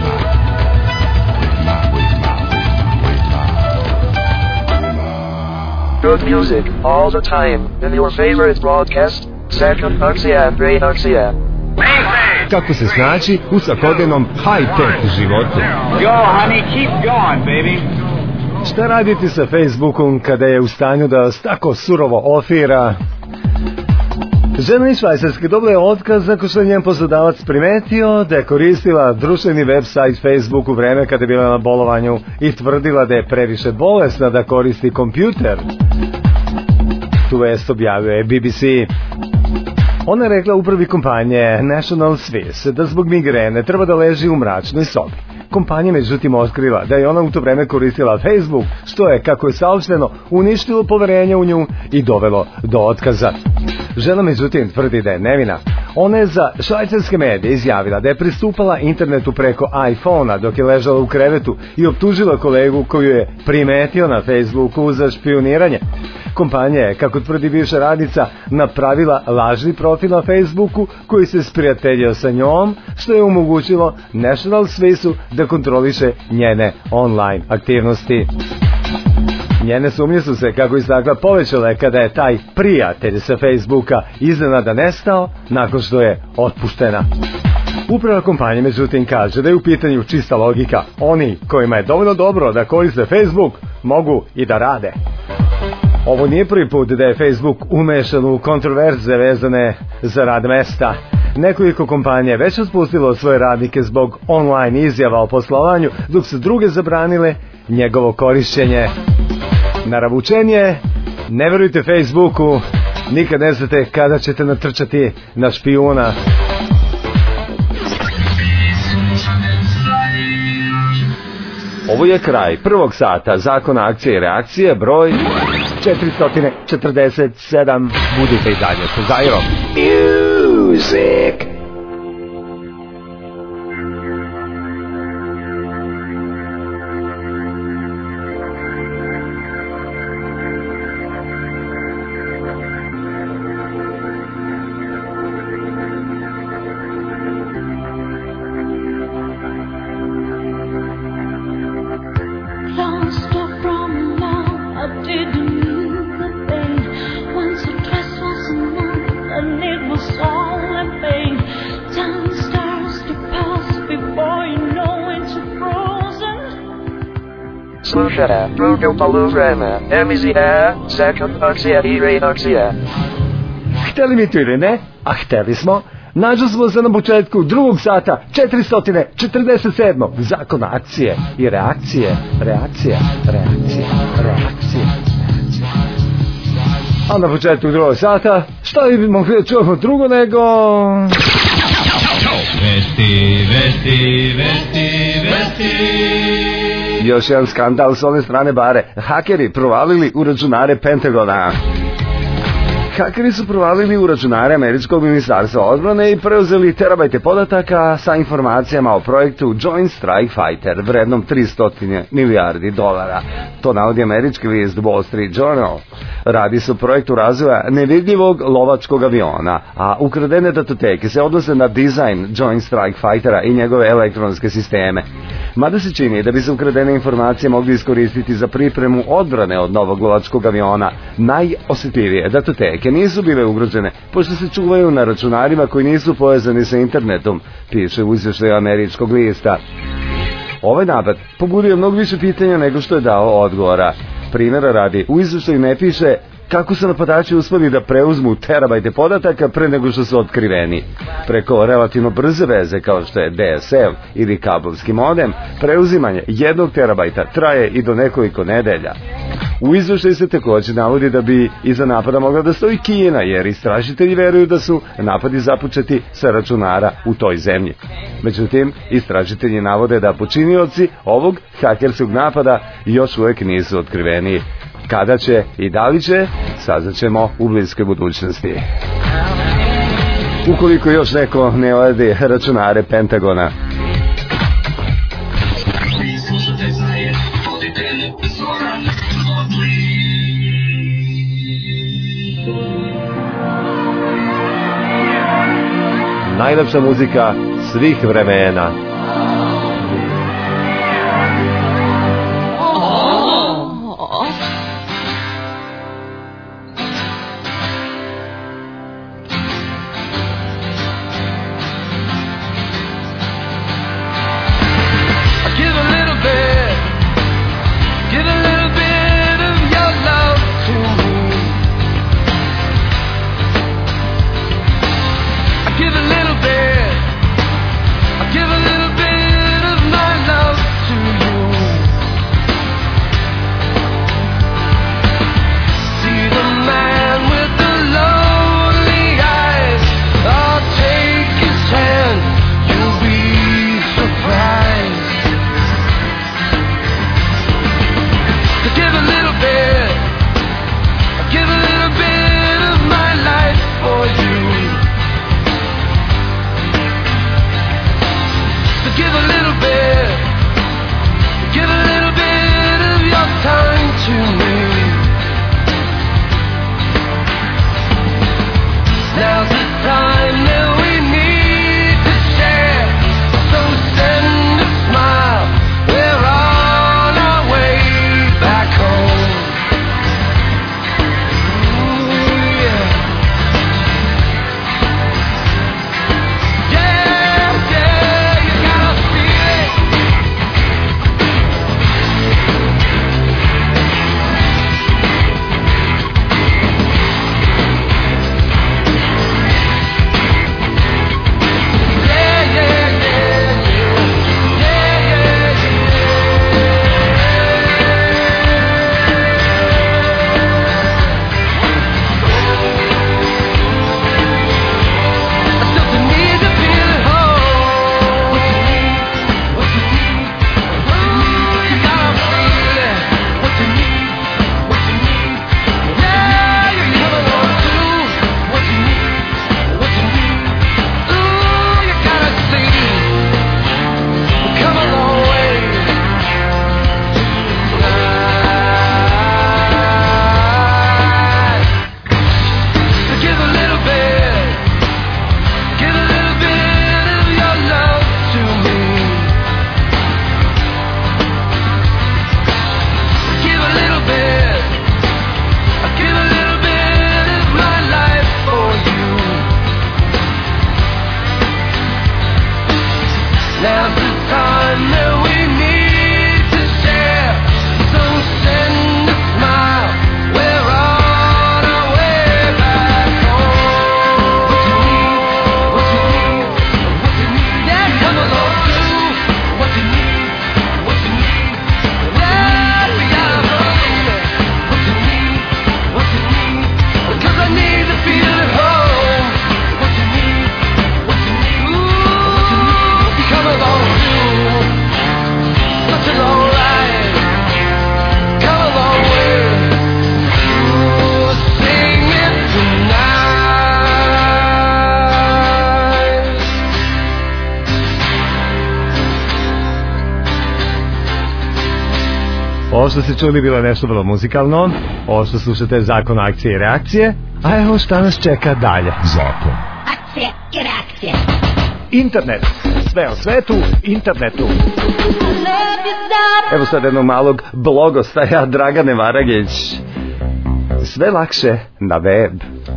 Good music, all the time, in your favorite broadcast, Second Axia and Great Axia. Kako se snaći u svakodnevnom high-tech životu? Go, honey, keep going, baby. Šta raditi sa Facebookom kada je u stanju da vas tako surovo ofira? Žena iz Švajcarske dobila je otkaz nakon što je njen poslodavac primetio da je koristila društveni web sajt Facebook u vreme kada je bila na bolovanju i tvrdila da je previše bolesna da koristi kompjuter. Tu vest objavio je B B C. Ona je rekla upravi kompanije National Swiss da zbog migrene treba da leži u mračnoj sobi. Kompanija međutim otkrila da je ona u to vreme koristila Facebook, što je, kako je saopšteno, uništilo poverenje u nju i dovelo do otkaza. Žena međutim tvrdi da je nevina. Ona je za švajcarske medije izjavila da je pristupala internetu preko iPhona dok je ležala u krevetu i optužila kolegu koju je primetio na Facebooku za špijuniranje. Kompanija je, kako tvrdi bivša radnica, napravila lažni profil na Facebooku koji se sprijateljio sa njom, što je omogućilo National Swissu da kontroliše njene online aktivnosti. Njene sumnje su se, kako istakla, povećale kada je taj prijatelj sa Facebooka iznenada nestao nakon što je otpuštena. Uprava kompanije međutim kaže da je u pitanju čista logika. Oni kojima je dovoljno dobro da koriste Facebook mogu i da rade. Ovo nije prvi put da je Facebook umešan u kontroverze vezane za rad mesta. Nekoliko kompanija već otpustilo svoje radnike zbog online izjava o poslovanju, dok su druge zabranile njegovo korišćenje. Naravučenje, ne verujte Facebooku, Nikad ne znate kada ćete natrčati na špijuna. Ovo je kraj prvog sata Zakona akcije i reakcije, broj četiristo četrdeset sedam. Budite i dalje sa Zairom. Music. Lost her from now, I didn't mean the pain. Once or twice was enough, and it was all in vain. Time starts to pass before you know it's frozen. Slušajte, drugo poluvreme, emisija, Second akcija i reakcija. Hteli mi to ili ne, a hteli smo, nađu smo se na početku drugog sata četiristo četrdeset sedam. Zakona akcije i reakcije, reakcije, reakcije, reakcije. A na početku drugog sata, šta bi mogli da čujemo drugo nego... Vesti, vesti, vesti, vesti. Još jedan skandal s one strane bare. Hakeri provalili u računare Pentagona. Hakeri su provalili u računare američkog ministarstva odbrane i preuzeli terabajte podataka sa informacijama o projektu Joint Strike Fighter vrednom tristo milijardi dolara. To navodi američki list Wall Street Journal. Radi se o projektu razvoja nevidljivog lovačkog aviona, a ukradene datoteke se odnose na dizajn Joint Strike Fightera i njegove elektronske sisteme. Mada se čini da bi se ukradene informacije mogli iskoristiti za pripremu odbrane od novog lovačkog aviona, najosjetljivije datoteke nisu bile ugrožene, pošto se čuvaju na računarima koji nisu povezani sa internetom, piše u izvještaju američkog lista. Ovaj napad pobudio mnogo više pitanja nego što je dao odgovora. Primjera radi, u izvještaju ne piše kako su napadači uspeli da preuzmu terabajte podataka pre nego što su otkriveni. Preko relativno brze veze kao što je D S L ili kablovski modem, preuzimanje jednog terabajta traje i do nekoliko nedelja. U izvještaju se također navodi da bi iza napada mogla da stoji Kina, jer istražitelji veruju da su napadi započeti sa računara u toj zemlji. Međutim, istražitelji navode da počinioci ovog hakerskog napada još uvijek nisu otkriveni. Kada će i da li će, saznaćemo u bliskoj budućnosti. Ukoliko još neko ne ode računare Pentagona. Najlepša muzika svih vremena. Give a little Ovo što ste čuli bilo je nešto vrlo muzikalno, ovo što slušate je Zakon akcije i reakcije, a evo šta nas čeka dalje. Zakon. Akcija i reakcija. Internet, sve o svetu, internetu. Evo sad jednog malog blogostaja Dragane Varagić. Sve lakše na web.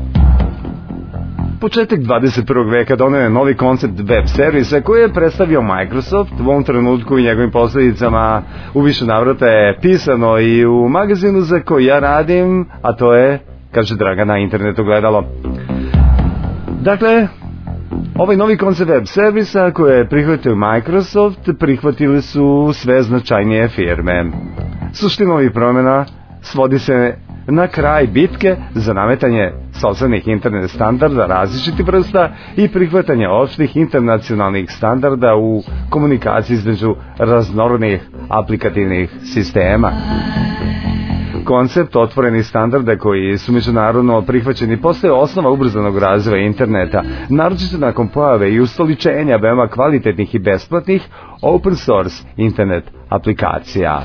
Početak dvadeset prvog veka doneo je novi koncept web servisa koji je predstavio Microsoft. U ovom trenutku i njegovim posljedicama u više navrata je pisano i u magazinu za koji ja radim, a to je, kaže Dragana, internet ogledalo. Dakle, ovaj novi koncept web servisa koje je prihvatio Microsoft prihvatili su sve značajnije firme. Suština ovih promjena svodi se na kraj bitke za nametanje sopstvenih internet standarda različitih vrsta i prihvatanje opštih internacionalnih standarda u komunikaciji između raznorodnih aplikativnih sistema. Koncept otvorenih standarda koji su međunarodno prihvaćeni postaje osnova ubrzanog razvoja interneta, naročito nakon pojave i ustoličenja veoma kvalitetnih i besplatnih open source internet aplikacija.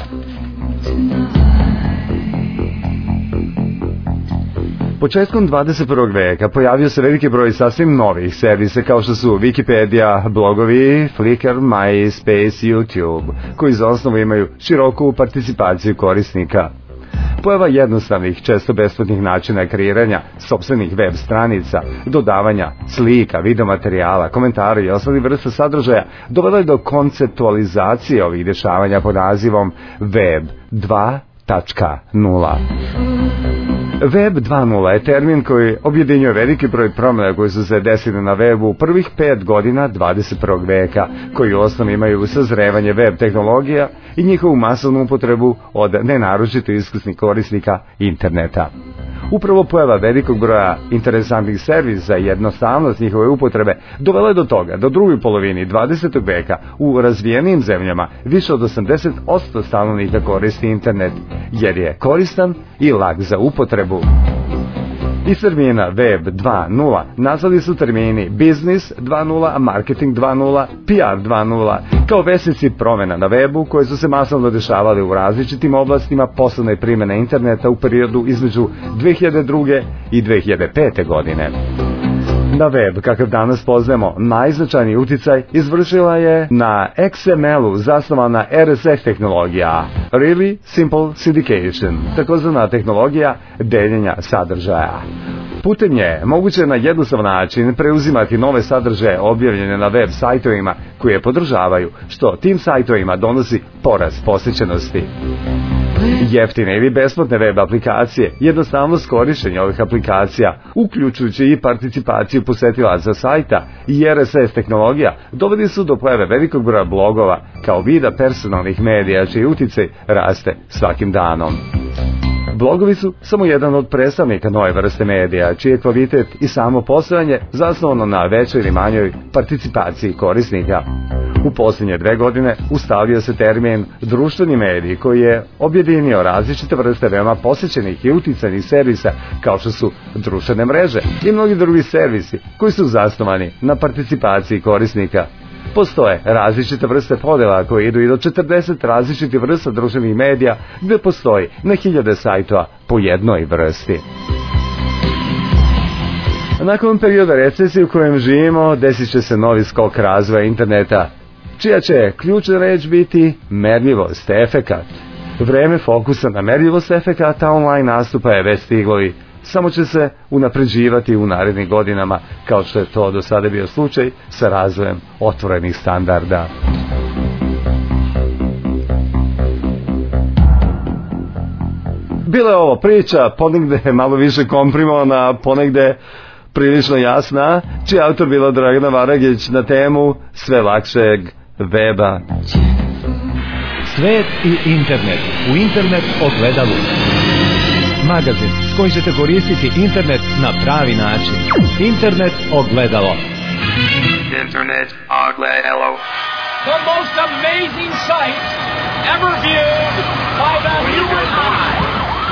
Početkom dvadeset prvog veka pojavio se veliki broj sasvim novih servisa kao što su Wikipedia, blogovi, Flickr, MySpace, YouTube, koji za osnovu imaju široku participaciju korisnika. Pojava jednostavnih, često besplatnih načina kreiranja sopstvenih web stranica, dodavanja slika, videomaterijala, komentara i ostalih vrsta sadržaja dovela je do konceptualizacije ovih dešavanja pod nazivom Web dva tačka nula. Web dva tačka nula je termin koji objedinjuje veliki broj promjena koje su se desile na webu u prvih pet godina dvadeset prvog veka, koji u osnovi imaju sazrevanje web tehnologija i njihovu masovnu upotrebu od nenaročito iskusnih korisnika interneta. Upravo pojava velikog broja interesantnih servisa i jednostavnost njihove upotrebe dovela je do toga da u drugoj polovini dvadesetog veka u razvijenim zemljama više od osamdeset posto stanovnika koristi internet, jer je koristan i lak za upotrebu. Iz termina Web dva tačka nula nazvali su termini Business dva tačka nula, Marketing dva tačka nula, P R dva tačka nula, kao vesnici promjena na webu koje su se masovno dešavale u različitim oblastima poslovne primjene interneta u periodu između dve hiljade druge i dve hiljade pete godine. Na web, kakav danas poznajemo, najznačajniji uticaj izvršila je na X M L-u zasnovana R S S tehnologija, Really Simple Syndication, takozvana tehnologija deljenja sadržaja. Putem nje moguće je na jednostavan način preuzimati nove sadržaje objavljene na web sajtovima koje je podržavaju, što tim sajtovima donosi porast posjećenosti. Jeftine ili besplatne web aplikacije, jednostavnost korištenja ovih aplikacija, uključujući i participaciju posetilaca sajta i R S S tehnologija, doveli su do pojave velikog broja blogova kao vida personalnih medija čiji uticaj raste svakim danom. Blogovi su samo jedan od predstavnika nove vrste medija, čiji je kvalitet i samo postojanje zasnovano na većoj ili manjoj participaciji korisnika. U posljednje dve godine ustalio se termin društveni mediji koji je objedinio različite vrste veoma posjećenih i uticajnih servisa kao što su društvene mreže i mnogi drugi servisi koji su zasnovani na participaciji korisnika. Postoje različite vrste podela koje idu i do četrdeset različitih vrsta društvenih medija gdje postoji na hiljade sajtova po jednoj vrsti. Nakon perioda recesije u kojem živimo desit će se novi skok razvoja interneta, čija će ključna reč biti merljivost, efekat. Vreme fokusa na merljivost efekata online nastupa je već stiglo i samo će se unapređivati u narednim godinama, kao što je to do sada bio slučaj sa razvojem otvorenih standarda. Bila je ovo priča, ponegde malo više komprimovana, ponegde prilično jasna, čiji autor bila Dragana Varagić na temu sve lakšeg weba. Svet i internet u internet ogledalu. Magazin s kojim ćete koristiti internet na pravi način. Internet ogledalo. Internet ogledalo. The most amazing sight ever viewed by the human eye.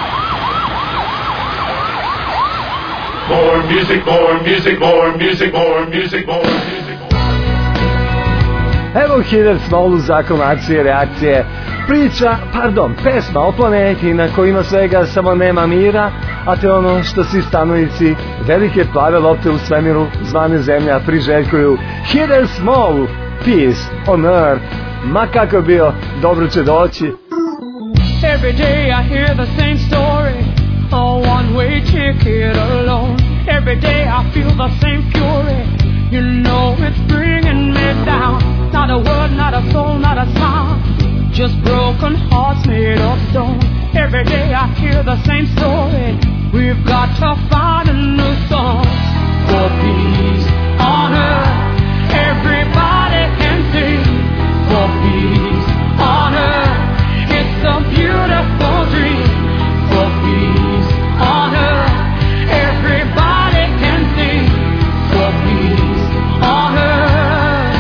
More music, more music, more music, more music, more music. Evo Hider Small u Zakon akcije i reakcije. priča, pardon, pesma o planeti na kojoj ima svega, samo nema mira, a to je ono što svi stanovnici velike plave lopte u svemiru zvane Zemlja priželjkuju. Hit a small peace on earth. Ma kako bio, dobro će doći. Every day I hear the same story, a one-way ticket alone. Every day I feel the same fury, you know it's bringing me down. Not a word, not a soul, not a sound, just broken hearts made of stone. Every day I hear the same story, we've got to find a new song. For peace on earth, everybody can sing. For peace on earth, it's a beautiful dream. For peace on earth, everybody can sing. For peace on earth.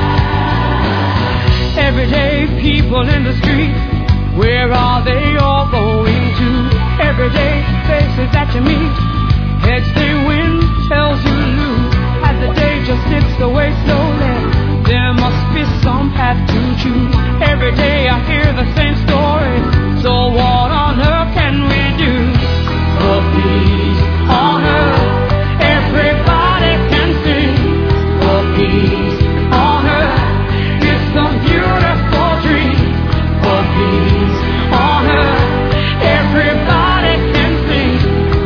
Everyday people in the street, where are they all going to? Everyday faces that you meet, heads they win, tails you lose. As the day just slips away slowly, there must be some path to choose. Every day I hear the same story, so what on earth can we do? For peace on earth, everybody can sing. For peace on earth, it's a beautiful dream. For peace on earth, everybody can sing.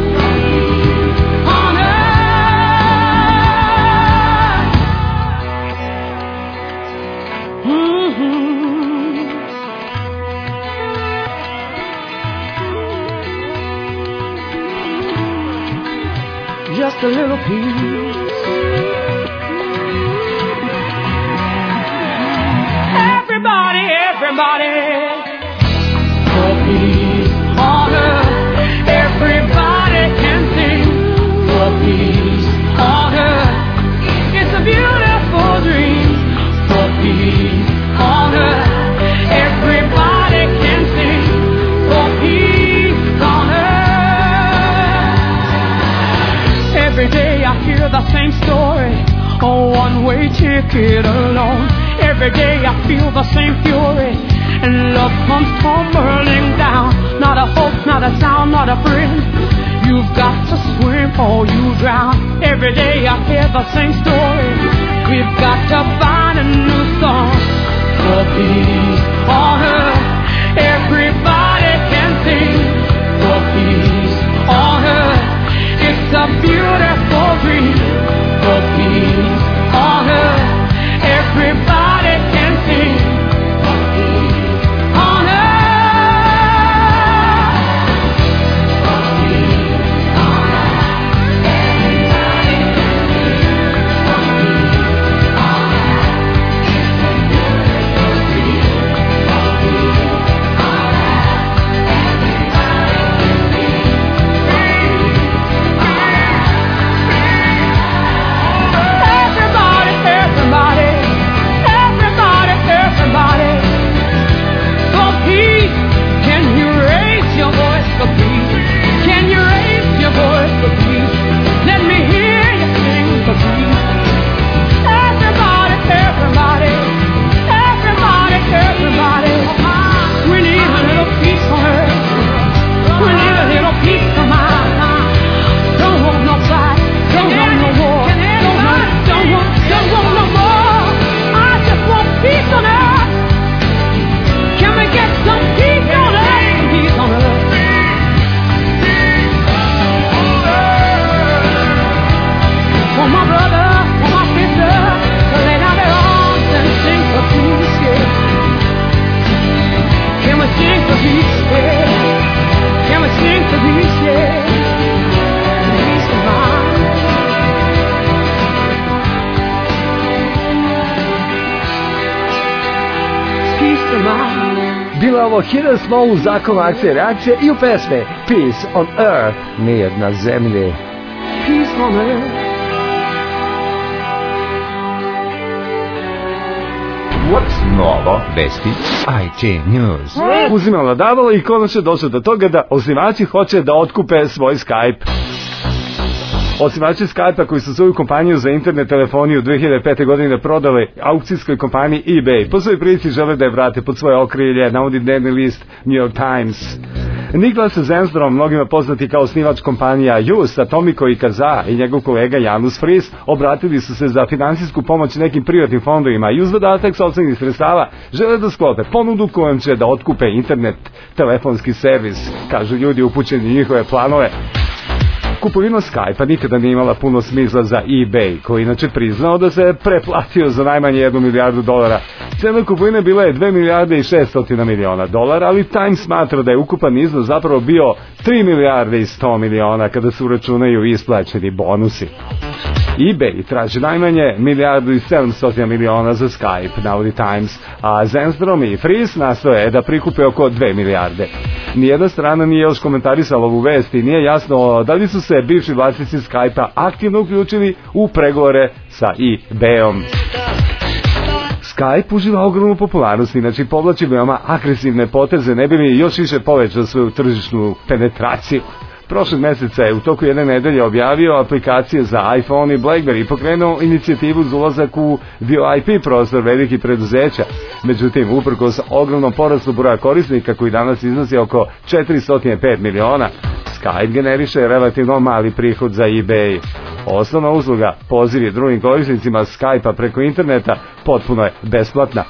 On earth. Mm-hmm. Just a little peace. Everybody, everybody. For peace on earth, everybody can sing. For peace on earth, it's a beautiful dream. For peace on earth, everybody can sing. For peace on earth. Every day I hear the same story, a one-way ticket alone. Every day I feel the same fury, and love comes tumbling down. Not a hope, not a sound, not a friend. You've got to swim or you drown. Every day I hear the same story, we've got to find a new song. For peace on earth, everybody can sing. For peace on earth, it's a beautiful dream. For peace on earth, everybody can sing. For peace on earth. For peace on earth, everybody can sing. For peace on earth, it's a beautiful dream. For peace on earth, everybody can sing. Everybody, everybody, everybody, everybody. For peace, can you raise your voice for peace? Can you raise your voice for peace? Let me hear you sing for peace. Everybody, everybody, everybody, everybody. We need a little peace on earth. We need a little peace on mind. Don't want no fight, don't want no war, don't want, don't want, don't want no more. I just want peace on earth. Can we get some peace on earth? Peace on earth. For my brother, for my sister, to lay down their arms and sing for peace, yeah. Can we sing for peace, yeah? Can we sing for peace, yeah? Peace of mind. Peace of mind. Bila ovo Hit a Small u zakonu akcije reakcije i u pesme Peace on Earth, mir na zemlji. Peace on earth. What's novo? Vesti I T News. Uzimala davala i konačno došlo do toga da osnivači hoće da otkupe svoj Skype. Osnivači Skype-a koji su svoju kompaniju za internet telefoniju dve hiljade pete godine prodali aukcijskoj kompaniji eBay, po svojoj prilici žele da je vrate pod svoje okrilje, navodi dnevni list New York Times. Niklas Zenstrom, mnogima poznati kao osnivač kompanija Just, Atomico i Kaza, i njegov kolega Janus Fries obratili su se za finansijsku pomoć nekim privatnim fondovima i uz dodatak sopstvenih sredstava žele da sklope ponudu kojom će da otkupe internet telefonski servis, kažu ljudi upućeni u njihove planove. Kupovina Skype-a nikada nije imala puno smisla za eBay, koji inače priznao da se preplatio za najmanje jednu milijardu dolara. Cena kupovine bila je dve milijarde i šeststotina miliona dolara, ali Times smatra da je ukupan iznos zapravo bio tri milijarde i sto miliona kada se uračunaju isplaćeni bonusi. eBay traži najmanje milijardu i sedamsto miliona za Skype, navodi Times, a Zenstrom i Fries nastoje da prikupe oko dve milijarde. Nijedna strana nije još komentarisala ovu vest i nije jasno da li su se bivši vlasnici Skype-a aktivno uključili u pregovore sa eBayom. Skype uživa ogromnu popularnost, inače povlači veoma agresivne poteze, ne bi li još više povećao svoju tržišnu penetraciju. Prošlog meseca je u toku jedne nedelje objavio aplikacije za iPhone i BlackBerry i pokrenuo inicijativu za ulazak u V O I P prostor velikih preduzeća. Međutim, uprkos ogromnom porastu broja korisnika koji danas iznosi oko četiristo pet miliona, Skype generiše relativno mali prihod za eBay. Osnovna usluga, pozivi drugim korisnicima Skype-a preko interneta, potpuno je besplatna.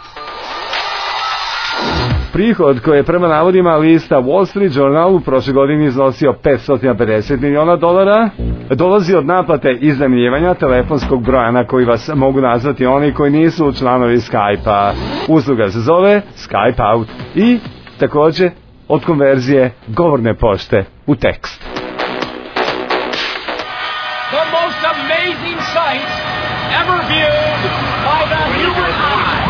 Prihod koji je prema navodima lista Wall Street Journal u prošle godini iznosio petsto pedeset miliona dolara, dolazi od naplate iznajmljivanja telefonskog broja na koji vas mogu nazvati oni koji nisu članovi Skype-a. Usluga se zove Skype Out i takođe od konverzije govorne pošte u tekst. The most amazing sight ever viewed by the human eye.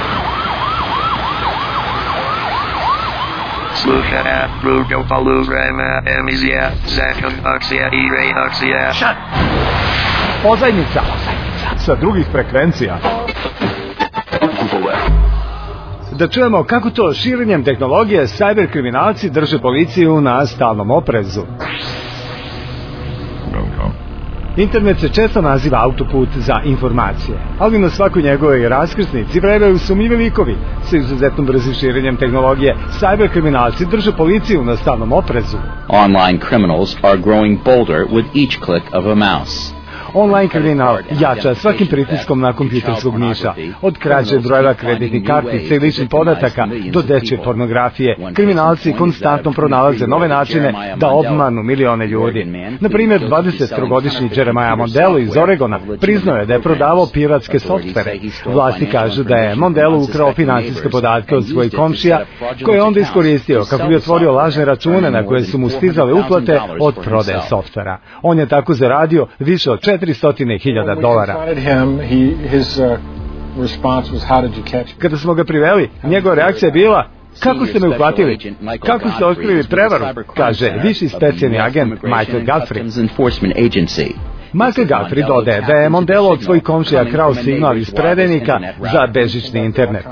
Slušajte, Rudo Paluzrema, emisija, zakon akcija i reakcija. Šat! Pozajmica! Sa drugih frekvencija. Da čujemo kako to širenjem tehnologije cyber kriminalci drže policiju na stalnom oprezu. Internet se često naziva autoput za informacije, ali na svakoj njegovoj raskrsnici vrebaju sumnjivi likovi. Sa izuzetno brzim širenjem tehnologije, cyber kriminalci drže policiju na stalnom oprezu. Online criminals are growing bolder with each click of a mouse. Online kriminal jača svakim pritiskom na kompjuterskog miša. Od krađe brojeva kreditnih kartica i ličnih podataka do dečje pornografije, kriminalci konstantno pronalaze nove načine da obmanu milione ljudi. Na primjer, dvadesettrogodišnji Jeremiah Mondello iz Oregona priznao je da je prodavao piratske softvere. Vlasti kažu da je Mondello ukrao finansijske podatke od svojih komšija, koje je onda iskoristio kako bi otvorio lažne račune na koje su mu stizale uplate od prodaje softvera. On je tako zaradio više od četiristo hiljada dolara. Kada smo ga priveli, njegova reakcija je bila: kako ste me uhvatili? Kako ste otkrili prevaru? Kaže viši specijalni agent Michael Guthrie. Michael Guthrie dodaje da je Mondello od svojih komšija krao signal iz predajnika za bežični internet.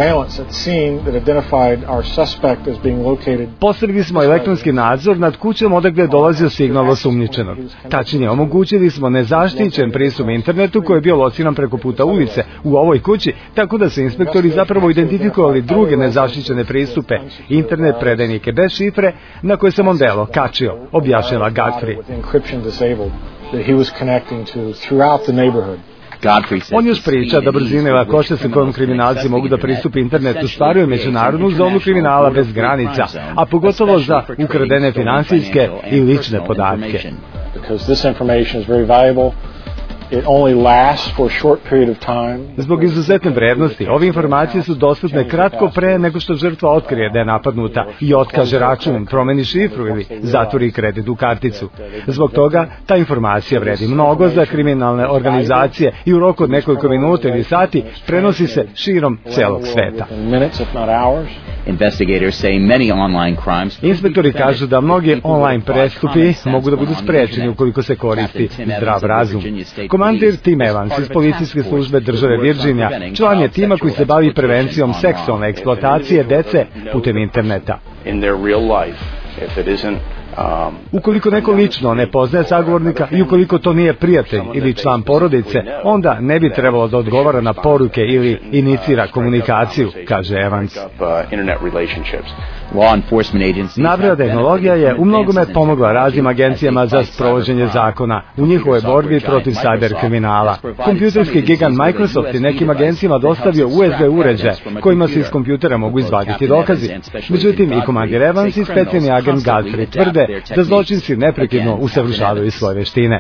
Postavili smo elektronski nadzor nad kućom odakle je dolazio signal osumnjičenog. Tačnije, omogućili smo nezaštićen pristup internetu koji je bio lociran preko puta ulice u ovoj kući, tako da su inspektori zapravo identifikovali druge nezaštićene pristupe, internet predajnike bez šifre na koje se Mondello kačio, objašnjava Guthrie. That he was connecting to throughout the neighborhood. On još priča da brzine i lakoća sa kojom kriminalci mogu da pristupe internetu stvaraju međunarodnu zonu kriminala bez granica, a pogotovo za ukradene finansijske i lične podatke. Because this information is very valuable. It only lasts for a short period of time. Zbog izuzetne vrednosti, ove informacije su dostupne kratko pre nego što žrtva otkrije da je napadnuta i otkaže račun, promeni šifru ili zatvori kreditnu karticu. Zbog toga, ta informacija vredi mnogo za kriminalne organizacije i u roku od nekoliko minuta ili sati prenosi se širom celog sveta. Inspektori kažu da mnogi online prestupi mogu da budu sprečeni ukoliko se koristi zdrav razum. Komandir Tim Evans iz policijske službe države Virginia član je tima koji se bavi prevencijom seksualne eksploatacije dece putem interneta. Ukoliko neko lično ne poznaje sagovornika i ukoliko to nije prijatelj ili član porodice, onda ne bi trebalo da odgovara na poruke ili inicira komunikaciju, kaže Evans. Napredna tehnologija je u mnogome pomogla raznim agencijama za sprovođenje zakona u njihovoj borbi protiv cyber kriminala. Kompjuterski gigant Microsoft je nekim agencijama dostavio U S B uređaje kojima se iz kompjutera mogu izvaditi dokazi. Međutim, i komandir Evans i specijalni agent Godfrey tvrde da zločinci neprekidno usavršavaju svoje veštine.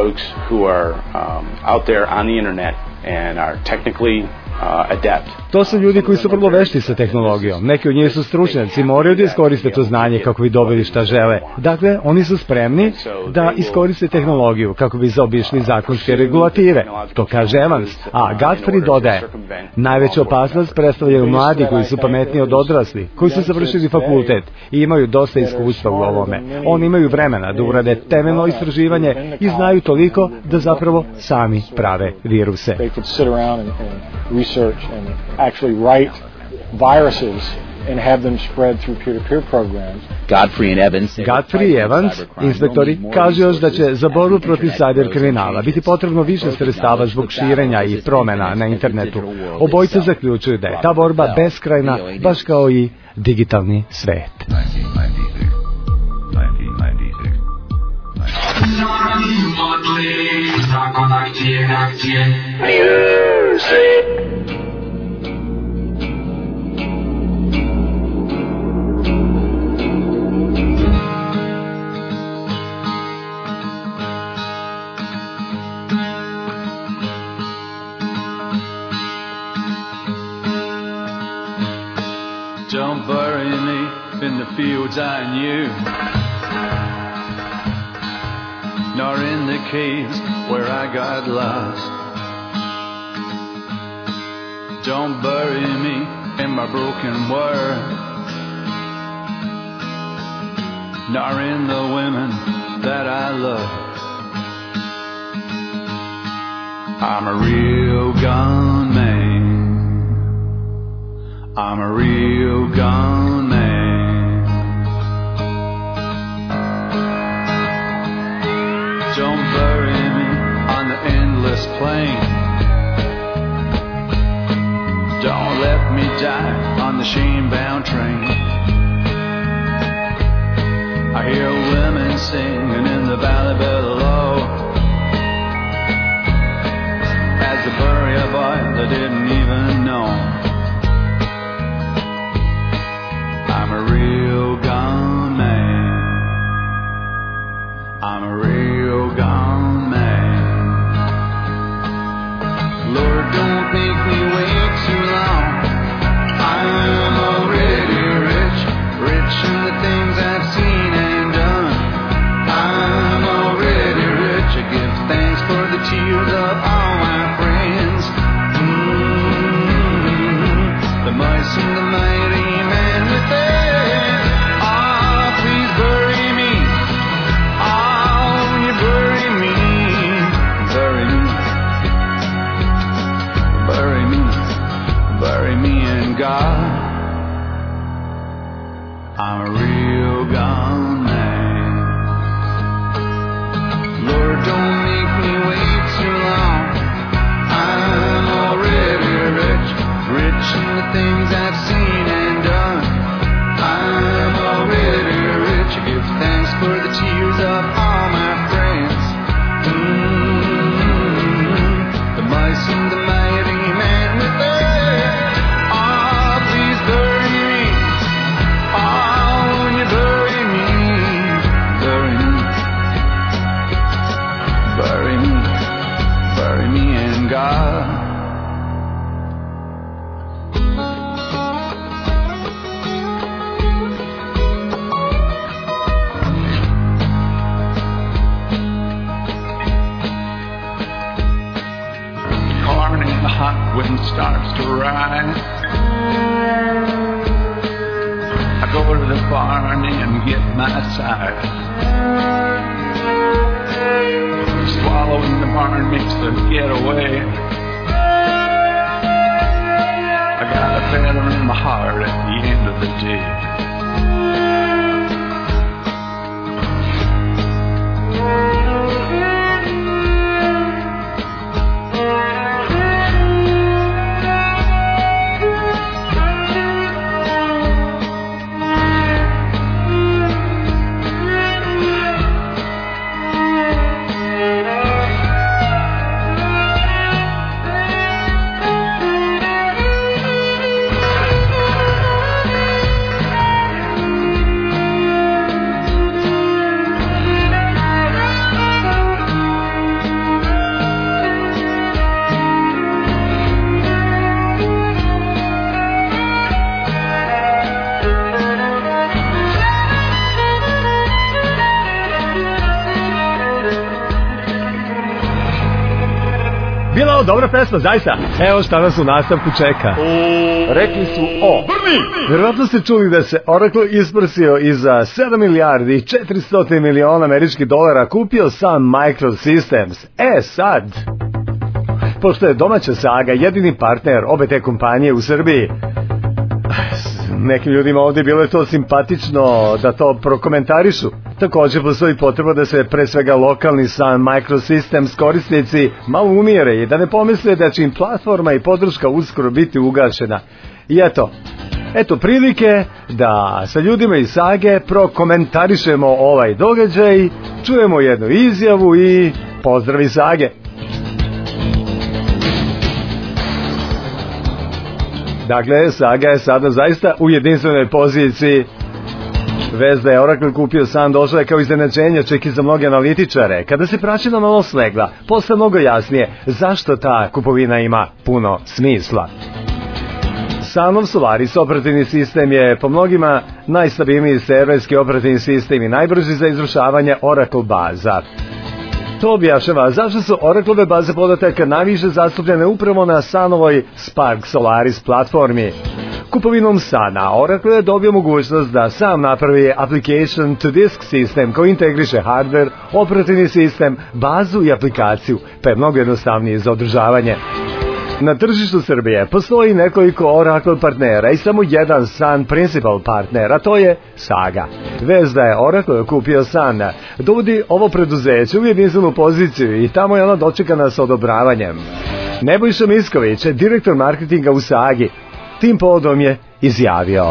To su ljudi koji su vrlo vešti sa tehnologijom. Neki od njih su stručnjaci i moraju da iskoriste to znanje kako bi dobili šta žele. Dakle, oni su spremni da iskoriste tehnologiju kako bi zaobišli zakonske regulative. To kaže Evans. A Godfrey dodaje, najveća opasnost predstavljaju mladi koji su pametniji od odrasli, koji su završili fakultet i imaju dosta iskustva u ovome. Oni imaju vremena da urade temeljno istraživanje i znaju toliko da zapravo sami prave viruse. Research and actually write viruses and have them spread through peer-to-peer programs. Godfrey and Evans, Godfrey i Evans, inspektori, kažu još da će za borbu protiv cyber kriminala biti potrebno više sredstava zbog širenja i promena na internetu. Obojice zaključuju da je ta borba beskrajna, baš kao i digitalni svet. Don't bury me in the fields I knew, nor in the caves where I got lost. Don't bury me in my broken word, nor in the women that I love. I'm a real gun man. I'm a real gun man. Don't bury me on the endless plain. Don't let me die on the shame-bound train. I hear women singing in the valley below as they bury a boy they didn't even know. I'm a real gun man. I'm a real gun man. Lord, don't make me wait too long. I'm already rich, rich in the things I've seen and done. I'm already rich. I give thanks for the tears of all my friends. Mm-hmm. The mice and the mighty man within. God, I'm a real gun man. Lord, don't make me wait too long. I'm already rich, rich in the things I've seen and done. I'm already rich. I give thanks for the tears of all my friends. Mm-hmm. The mice and the mighty man with us. God. Corn in the hot wind starts to rise. I go to the barn and get my size. Swallowing the barn makes the getaway. I got a feather in my heart at the end of the day. O, dobra pesma, zaista. Evo šta nas u nastavku čeka. Rekli su o. Brni! Vjerovatno ste čuli da se Oracle isprsio i za sedam milijardi i četiristo miliona američkih dolara kupio sam Microsystems. E sad, pošto je domaća Saga jedini partner obe te kompanije u Srbiji, nekim ljudima ovdje bilo je to simpatično da to prokomentarišu. Također postoji potreba da se pre svega lokalni Sun Microsystems korisnici malo umire i da ne pomisle da će im platforma i podrška uskoro biti ugašena. I eto, eto prilike da sa ljudima iz Sage prokomentarišemo ovaj događaj, čujemo jednu izjavu i pozdravi Sage. Dakle, Saga je sada zaista u jedinstvenoj poziciji. Vez da je Oracle kupio Sun došla je kao iznenađenje čak i za mnoge analitičare. Kada se praćina malo slegla, posle mnogo jasnije zašto ta kupovina ima puno smisla. Sunov Solaris operativni sistem je po mnogima najstabilniji serverski operativni sistem i najbrži za izvršavanje Oracle baza. To objašnjava zašto su Oracleove baze podataka najviše zastupljene upravo na Sunovoj Spark Solaris platformi. Kupovinom Suna Oracle je dobio mogućnost da sam napravi application to disk sistem koji integriše hardware, operativni sistem, bazu i aplikaciju, pa je mnogo jednostavnije za održavanje. Na tržištu Srbije postoji nekoliko Oracle partnera i samo jedan Sun principal partner, a to je Saga. Vez da je Oracle kupio Sun dovodi ovo preduzeće u jedinstvenu poziciju i tamo je ona dočekana s odobravanjem. Nebojša Misković, direktor marketinga u Sagi, tim povodom je izjavio: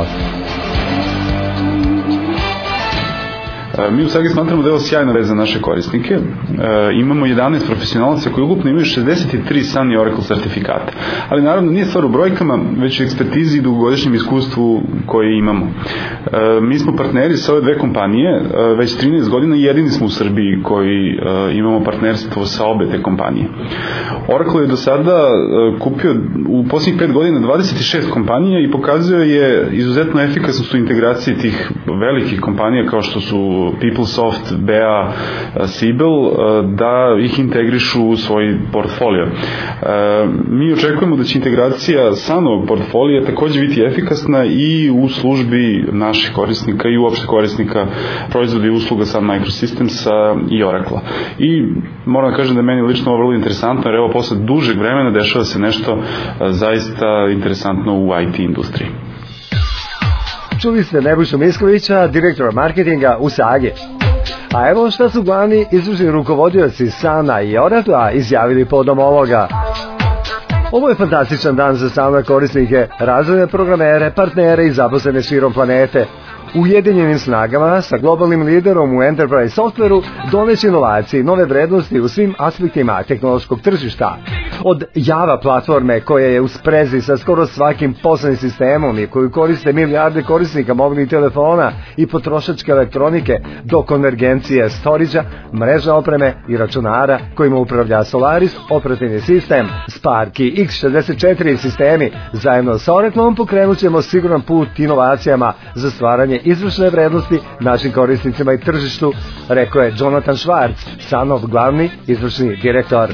Mi u Sagi smatramo da je ovo sjajna vez za naše korisnike. E, imamo jedanaest profesionalaca koji ukupno imaju šezdeset tri Sun i Oracle sertifikata. Ali naravno nije stvar u brojkama, već u ekspertizi i dugogodišnjem iskustvu koje imamo. E, mi smo partneri sa ove dve kompanije, e, već trinaest godina i jedini smo u Srbiji koji e, imamo partnerstvo sa obe te kompanije. Oracle je do sada e, kupio u posljednjih pet godina dvadeset šest kompanija i pokazuje je izuzetno efikasnost u integraciji tih velikih kompanija kao što su PeopleSoft, B A, Siebel, da ih integrišu u svoj portfolio. Mi očekujemo da će integracija Sunovog portfolija također biti efikasna i u službi naših korisnika i uopšte korisnika proizvoda i usluga Sun Microsystemsa i Oracle. I moram da kažem da je meni lično ovo vrlo interesantno, jer evo posle dužeg vremena dešava se nešto zaista interesantno u I T industriji. Čuli ste Nebojšu Miskovića, direktora marketinga u Sagi. A evo šta su glavni izvršni rukovodioci Suna i Oracle izjavili povodom ovoga. Ovo je fantastičan dan za same korisnike, razvojne programere, partnere i zaposlene širom planete. Ujedinjenim snagama sa globalnim liderom u enterprise softveru doneće inovacije i nove vrednosti u svim aspektima tehnološkog tržišta. Od Java platforme koja je u sprezi sa skoro svakim poslovnim sistemom i koju koriste milijarde korisnika mobilnih telefona i potrošačke elektronike do konvergencije storage-a, mreža opreme i računara kojima upravlja Solaris operativni sistem, Spark i X šezdeset četiri sistemi. Zajedno sa Oracleom pokrenut ćemo siguran put inovacijama za stvaranje izvršne vrednosti našim korisnicima i tržištu, rekao je Jonathan Schwartz, Sunov glavni izvršni direktor.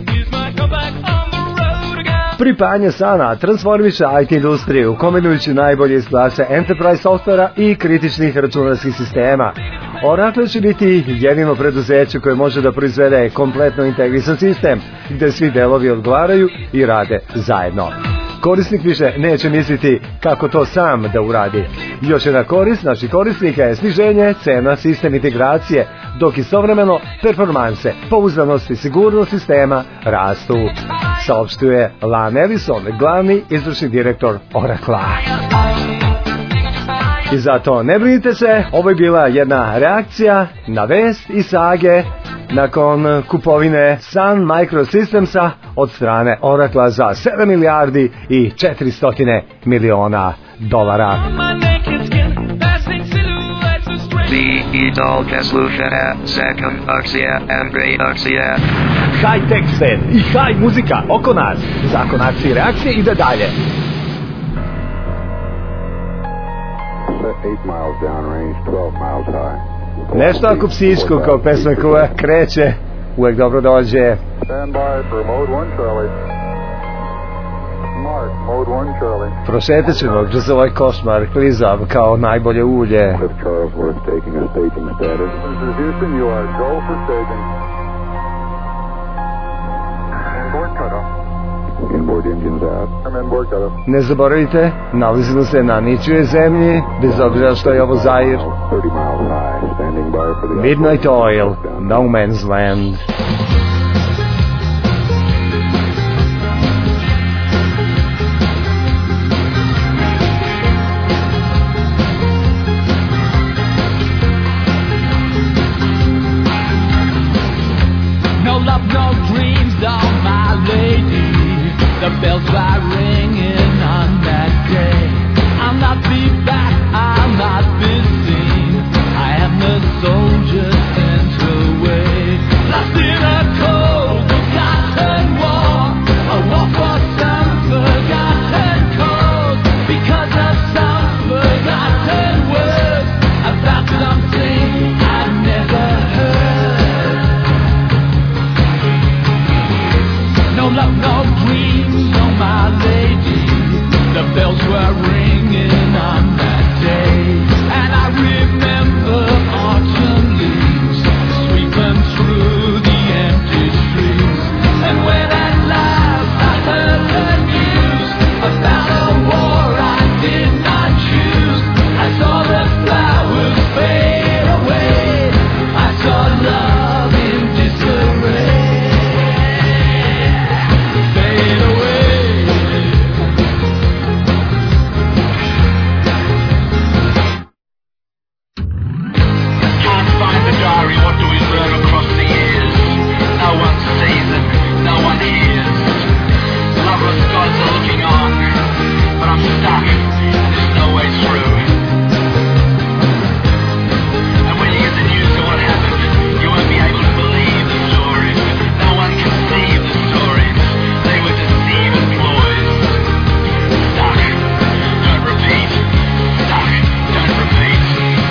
Pripajanje Suna transformiše I T industriju, kombinujući najbolje iz klase enterprise softvera i kritičnih računarskih sistema. Oracle će biti jedino preduzeće koje može da proizvede kompletno integrisan sistem, gde svi delovi odgovaraju i rade zajedno. Korisnik više neće misliti kako to sam da uradi. Još jedna korist naših korisnika je sniženje cena sistem integracije, dok istovremeno performanse, pouzdanost i sigurnost sistema rastu, saopštuje Lan Ellison, glavni izvršni direktor Oracle. I zato ne brinite se, ovo je bila jedna reakcija na vest iz Sage nakon kupovine Sun Microsystemsa od strane Oracle za sedam milijardi i četiristo miliona dolara. Vi dolga slušate Zakon akcija and Great akcija. High-tech svet i high muzika oko nas. Zakon akcije i reakcije ide dalje. eight miles downrange, twelve miles high. Nešto ako psičko kao pesma koja kreće, uvek dobro dođe. Stand by for mode one Charlie. Mark, mode one Charlie. Prošetat ćemo dok se ovaj košmar klizav kao najbolje ulje. Cliff Charlesworth taking a staging status. This is Houston, you are go for staging. Inboard cutoff. Inboard engines out. I'm inboard cutoff. Ne zaboravite, nalazimo se na ničijoj zemlji, bez obzira što je ovo Zair. thirty miles high. Standing by for the Midnight Oil, No Man's Land. No love, no dreams, oh my lady. The bells are ringing on that day. I'll not be back, I'll not be seen. I am the soldier sent away. Lost in a cold, forgotten war. A war for some forgotten cause. Because of some forgotten words about something I never heard. No love, no dreams, oh my lady. The bells were ringing on that day. And I remember autumn leaves sweeping through the empty streets. And when at last I heard the news about a war I did not choose, I saw the flowers fade away. I saw love in disarray. Fade away. Can't find the diary, what do we learn across the years? No one sees it, no one hears. Loveless gods are looking on, but I'm stuck, and there's no way through. And when you get the news of what happened, you won't be able to believe the stories. No one can see the stories. They were deceiving ploys. Stuck, don't repeat. Stuck, don't repeat.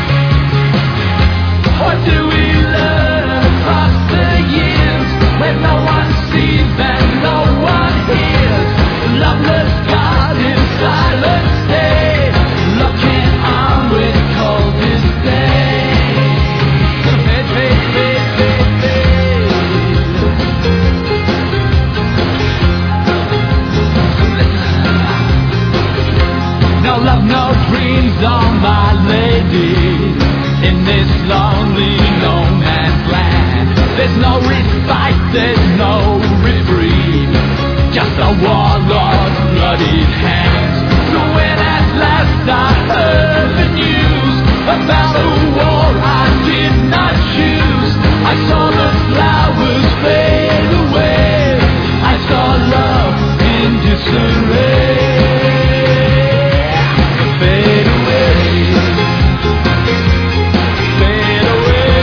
What do we learn across the years when no one sees and no one hears? Loveless God in silence stay, looking on with cold disdain. Fade, fade, fade, fade, fade. No love, no dreams, oh my lady. In this lonely no man's land, there's no respite, there's no reprieve, just a warlord's bloodied hands. So when at last I heard the news about a war I did not choose, I saw the flowers fade away. I saw love in disarray. Fade away. Fade away.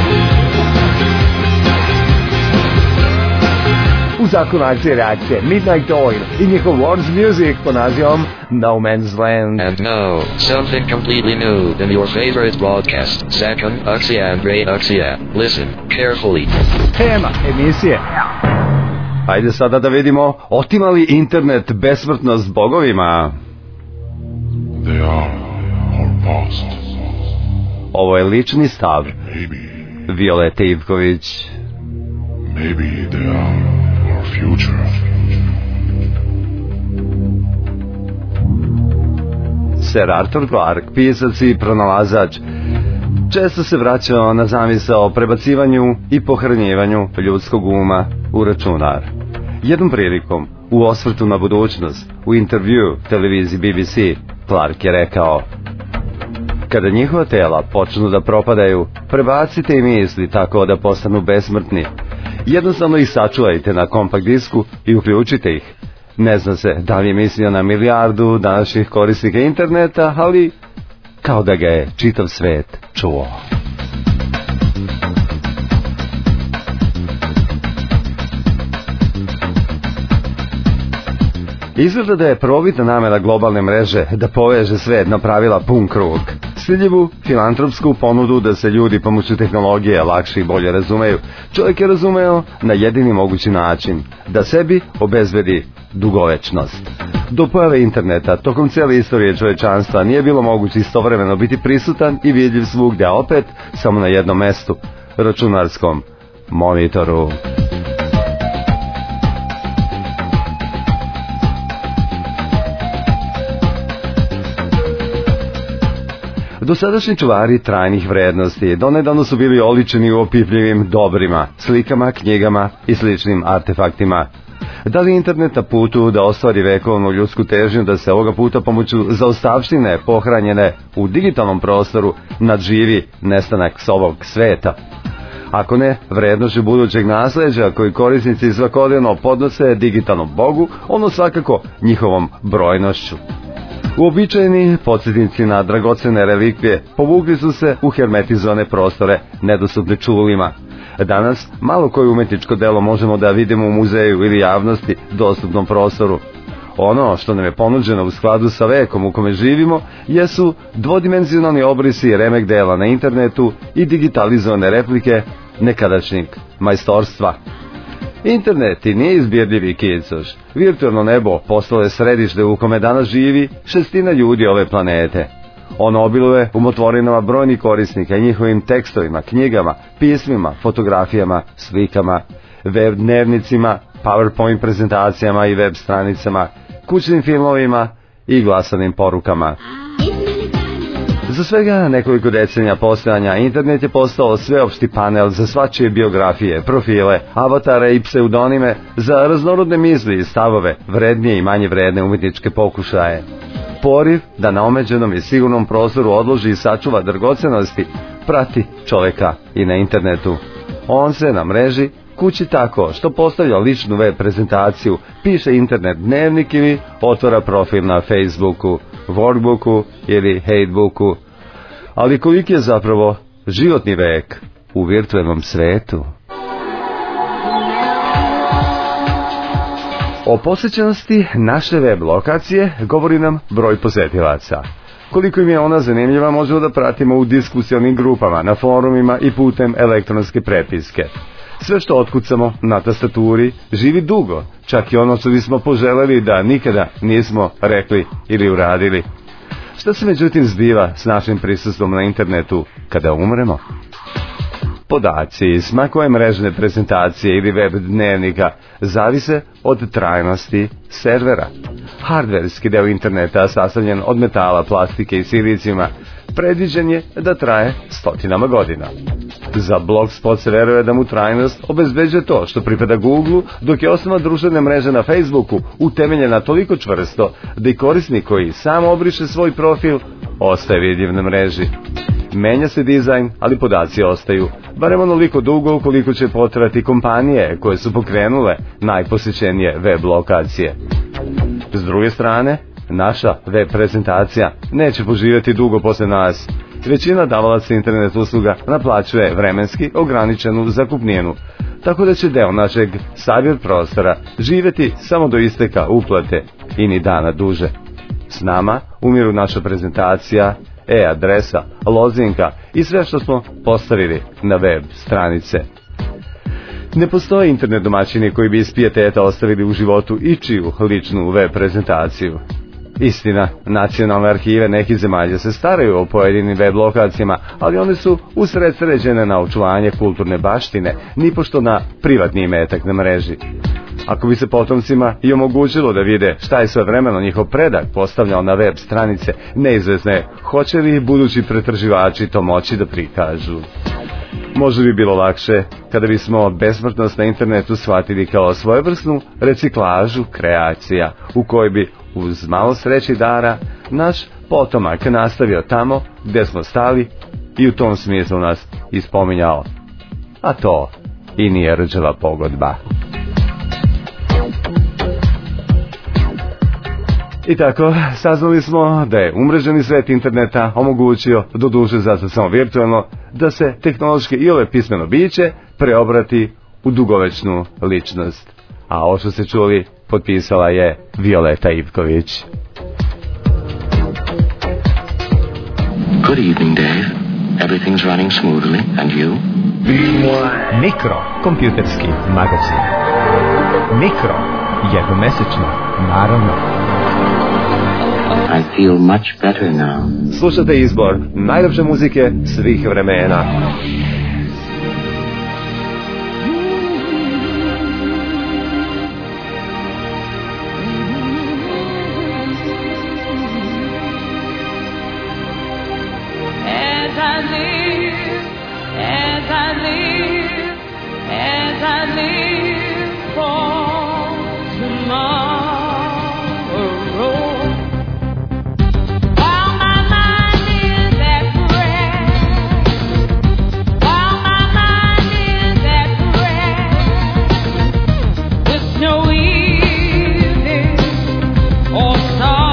U zakonu akcije reakcije Midnight Oil i njihov Wars Music pod nazivom No Man's Land. And now, something completely new than your favorite broadcast, Zakon, Akcija and Ray Akcija. Listen carefully. Tema emisije. Ajde sada da vidimo, otima li internet besmrtnost bogovima? They are our past. Ovo je lični stav Violete Ivković. Maybe they are our future. Sir Arthur Clarke, pisac i pronalazač, često se vraćao na zamisao o prebacivanju i pohranjivanju ljudskog uma u računar. Jednom prilikom, u osvrtu na budućnost, u intervju televiziji B B C, Clarke je rekao: kada njihova tela počnu da propadaju, prebacite i misli tako da postanu besmrtni. Jednostavno ih sačuvajte na kompakt disku i uključite ih. Ne zna se da li je mislio na milijardu današnjih korisnika interneta, ali kao da ga je čitav svet čuo. Izgleda da je probitna namera globalne mreže da poveže svet na pravila pun krug. Stidljivu filantropsku ponudu da se ljudi pomoću tehnologije lakše i bolje razumeju, čovjek je razumeo na jedini mogući način, da sebi obezbedi dugovečnost. Do pojave interneta, tokom cijele istorije čovječanstva nije bilo moguće istovremeno biti prisutan i vidljiv svugdje, a opet samo na jednom mestu, računarskom monitoru. Dosadašnji čuvari trajnih vrednosti donedavno su bili oličeni u opipljivim dobrima, slikama, knjigama i sličnim artefaktima. Da li internet na putu da ostvari vekovnu ljudsku težnju da se ovoga puta pomoću zaostavštine pohranjene u digitalnom prostoru nadživi nestanak s ovog sveta? Ako ne, vrednošću budućeg nasleđa koji korisnici svakodnevno podnose digitalnom bogu, ono svakako njihovom brojnošću. Uobičajeni podsjetnici na dragocene relikvije povukli su se u hermetizovane prostore nedostupne čulima. Danas malo koje umetničko delo možemo da vidimo u muzeju ili javnosti dostupnom prostoru. Ono što nam je ponuđeno u skladu sa vekom u kome živimo jesu dvodimenzionalni obrisi remek dela na internetu i digitalizovane replike nekadašnjeg majstorstva. Internet i nije izbirljivi kicoš. Virtualno nebo postalo je središte u kome danas živi šestina ljudi ove planete. Ono obiluje umotvorinama brojnih korisnika i njihovim tekstovima, knjigama, pismima, fotografijama, slikama, web dnevnicima, PowerPoint prezentacijama i web stranicama, kućnim filmovima i glasanim porukama. Za svega nekoliko decenija postojanja internet je postao sveopšti panel za svačije biografije, profile, avatare i pseudonime, za raznorodne misli i stavove, vrednije i manje vredne umetničke pokušaje. Poriv da na omeđenom i sigurnom prostoru odloži i sačuva dragocenosti prati čoveka i na internetu. On se na mreži kući tako što postavlja ličnu web prezentaciju, piše internet dnevnik ili otvara profil na Facebooku, Workbooku ili Hatebooku. Ali koliki je zapravo životni vek u virtualnom svetu? O posjećenosti naše web lokacije govori nam broj posetilaca. Koliko im je ona zanimljiva možemo da pratimo u diskusionim grupama, na forumima i putem elektronske prepiske. Sve što otkucamo na tastaturi živi dugo, čak i ono što bismo poželjeli da nikada nismo rekli ili uradili. Šta se međutim zbiva s našim prisustvom na internetu kada umremo? Podaci iz ma koje mrežne prezentacije ili web dnevnika zavise od trajnosti servera. Hardverski deo interneta, sastavljen od metala, plastike i silicijuma, predviđen je da traje stotinama godina. Za Blogspot se veruje da mu trajnost obezbeđuje to što pripada Google, dok je osnova društvene mreže na Facebooku utemeljena toliko čvrsto da i korisnik koji sam obriše svoj profil ostaje vidljiv na mreži. Menja se dizajn, ali podaci ostaju, barem onoliko dugo koliko će potrati kompanije koje su pokrenule najposjećenije web lokacije. S druge strane, naša web prezentacija neće poživjeti dugo posle nas. Većina davalaca internet usluga naplaćuje vremenski ograničenu zakupninu, tako da će deo našeg cyber prostora živjeti samo do isteka uplate i ni dana duže. S nama umiru naša prezentacija, e-adresa, lozinka i sve što smo postavili na web stranice. Ne postoje internet domaćini koji bi iz pijeteta ostavili u životu ičiju ličnu web prezentaciju. Istina, nacionalne arhive nekih zemalja se staraju o pojedinim web lokacijama, ali one su usredsređene na očuvanje kulturne baštine, nipošto na privatni imetak na mreži. Ako bi se potomcima i omogućilo da vide šta je sve vremeno njihov predak postavljao na web stranice, neizvesno je hoće li budući pretraživači to moći da prikažu. Možda bi bilo lakše kada bismo besmrtnost na internetu shvatili kao svojevrsnu reciklažu kreacija, u kojoj bi uz malo sreće i dara naš potomak nastavio tamo gdje smo stali i u tom smislu nas ispominjao. A to i nije rđava pogodba. I tako, saznali smo da je umreženi svet interneta omogućio, doduše zato samo virtualno, da se tehnološki i ove pismeno biće preobrati u dugovečnu ličnost. A ovo što ste čuli, potpisala je Violeta Ivković. Good evening, Dave. Everything's running smoothly. And you? Mikro, kompjuterski magazin. Mikro, jednomesečno, naravno. I feel much better now. Slušate izbor najlepše muzike svih vremena. As I live, as I live, as I live for tomorrow. While my mind is at rest, while my mind is at rest, with no evening or sorrow.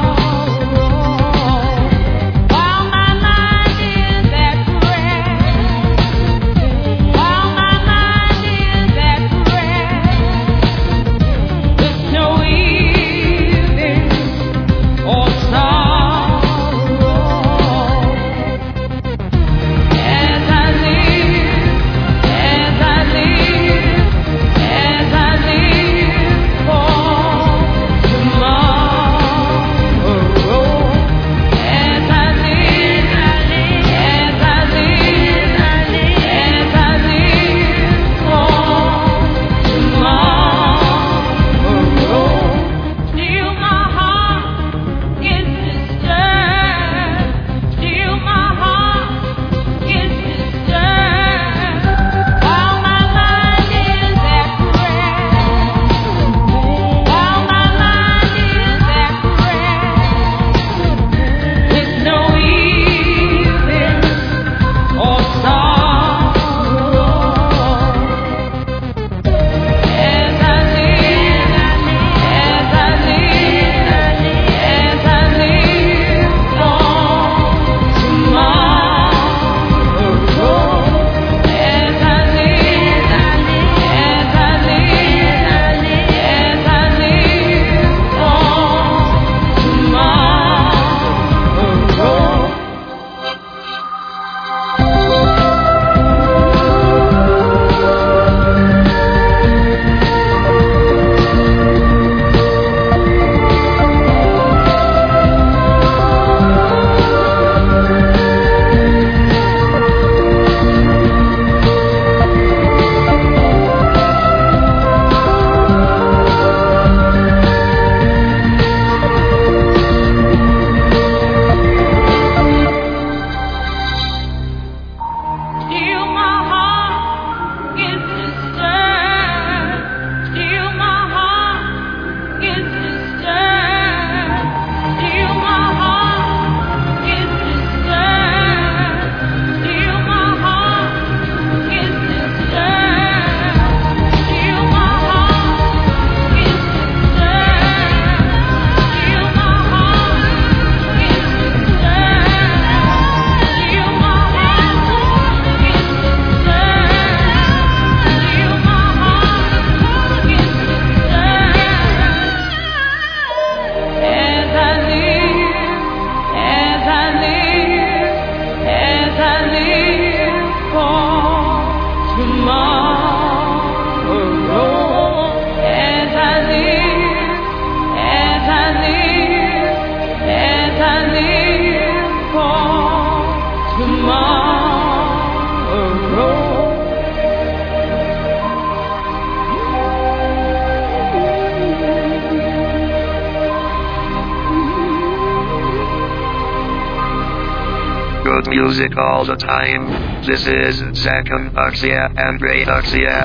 Good music all the time. This is Zakon Aksia and Ray Aksia.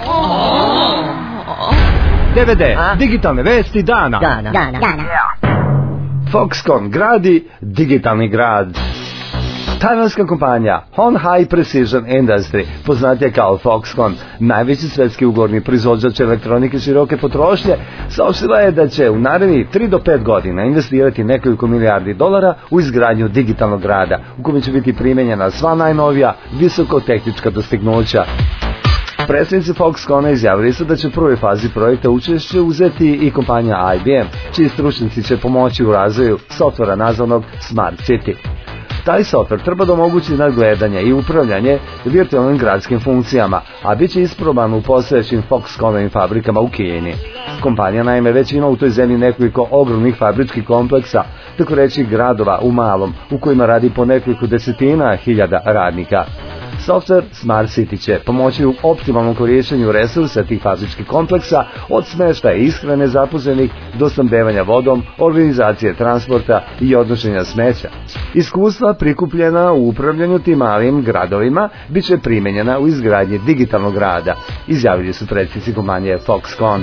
D V D, digitalne vesti dana. Dana. Dana. Dana. Foxconn gradi digitalni grad. Tajvanska kompanija Hon Hai Precision Industry, poznatija kao Foxconn, najveći svetski ugovorni proizvođač elektronike široke potrošnje, saopštila je da će u narednih tri do pet godina investirati nekoliko milijardi dolara u izgradnju digitalnog grada, u kome će biti primenjena sva najnovija visokotehnička dostignuća. Predstavnici Foxconna izjavili su da će u prvoj fazi projekta učešće uzeti i kompanija I B M, čiji stručnici će pomoći u razvoju softvera nazvanog Smart City. Taj softver treba da omogući nadgledanje i upravljanje virtualnim gradskim funkcijama, a bit će isproban u postojećim Foxconnovim fabrikama u Kini. Kompanija naime već ima u toj zemlji nekoliko ogromnih fabričkih kompleksa, tako reći gradova u malom, u kojima radi po nekoliko desetina hiljada radnika. Software Smart City će pomoći u optimalnom korišćenju resursa tih fabričkih kompleksa, od smještaja i ishrane zaposlenih do snabdevanja vodom, organizacije transporta i odnošenja smeća. Iskustva prikupljena u upravljanju tim malim gradovima bit će primenjena u izgradnji digitalnog grada, izjavili su predsjednici kompanije Foxconn.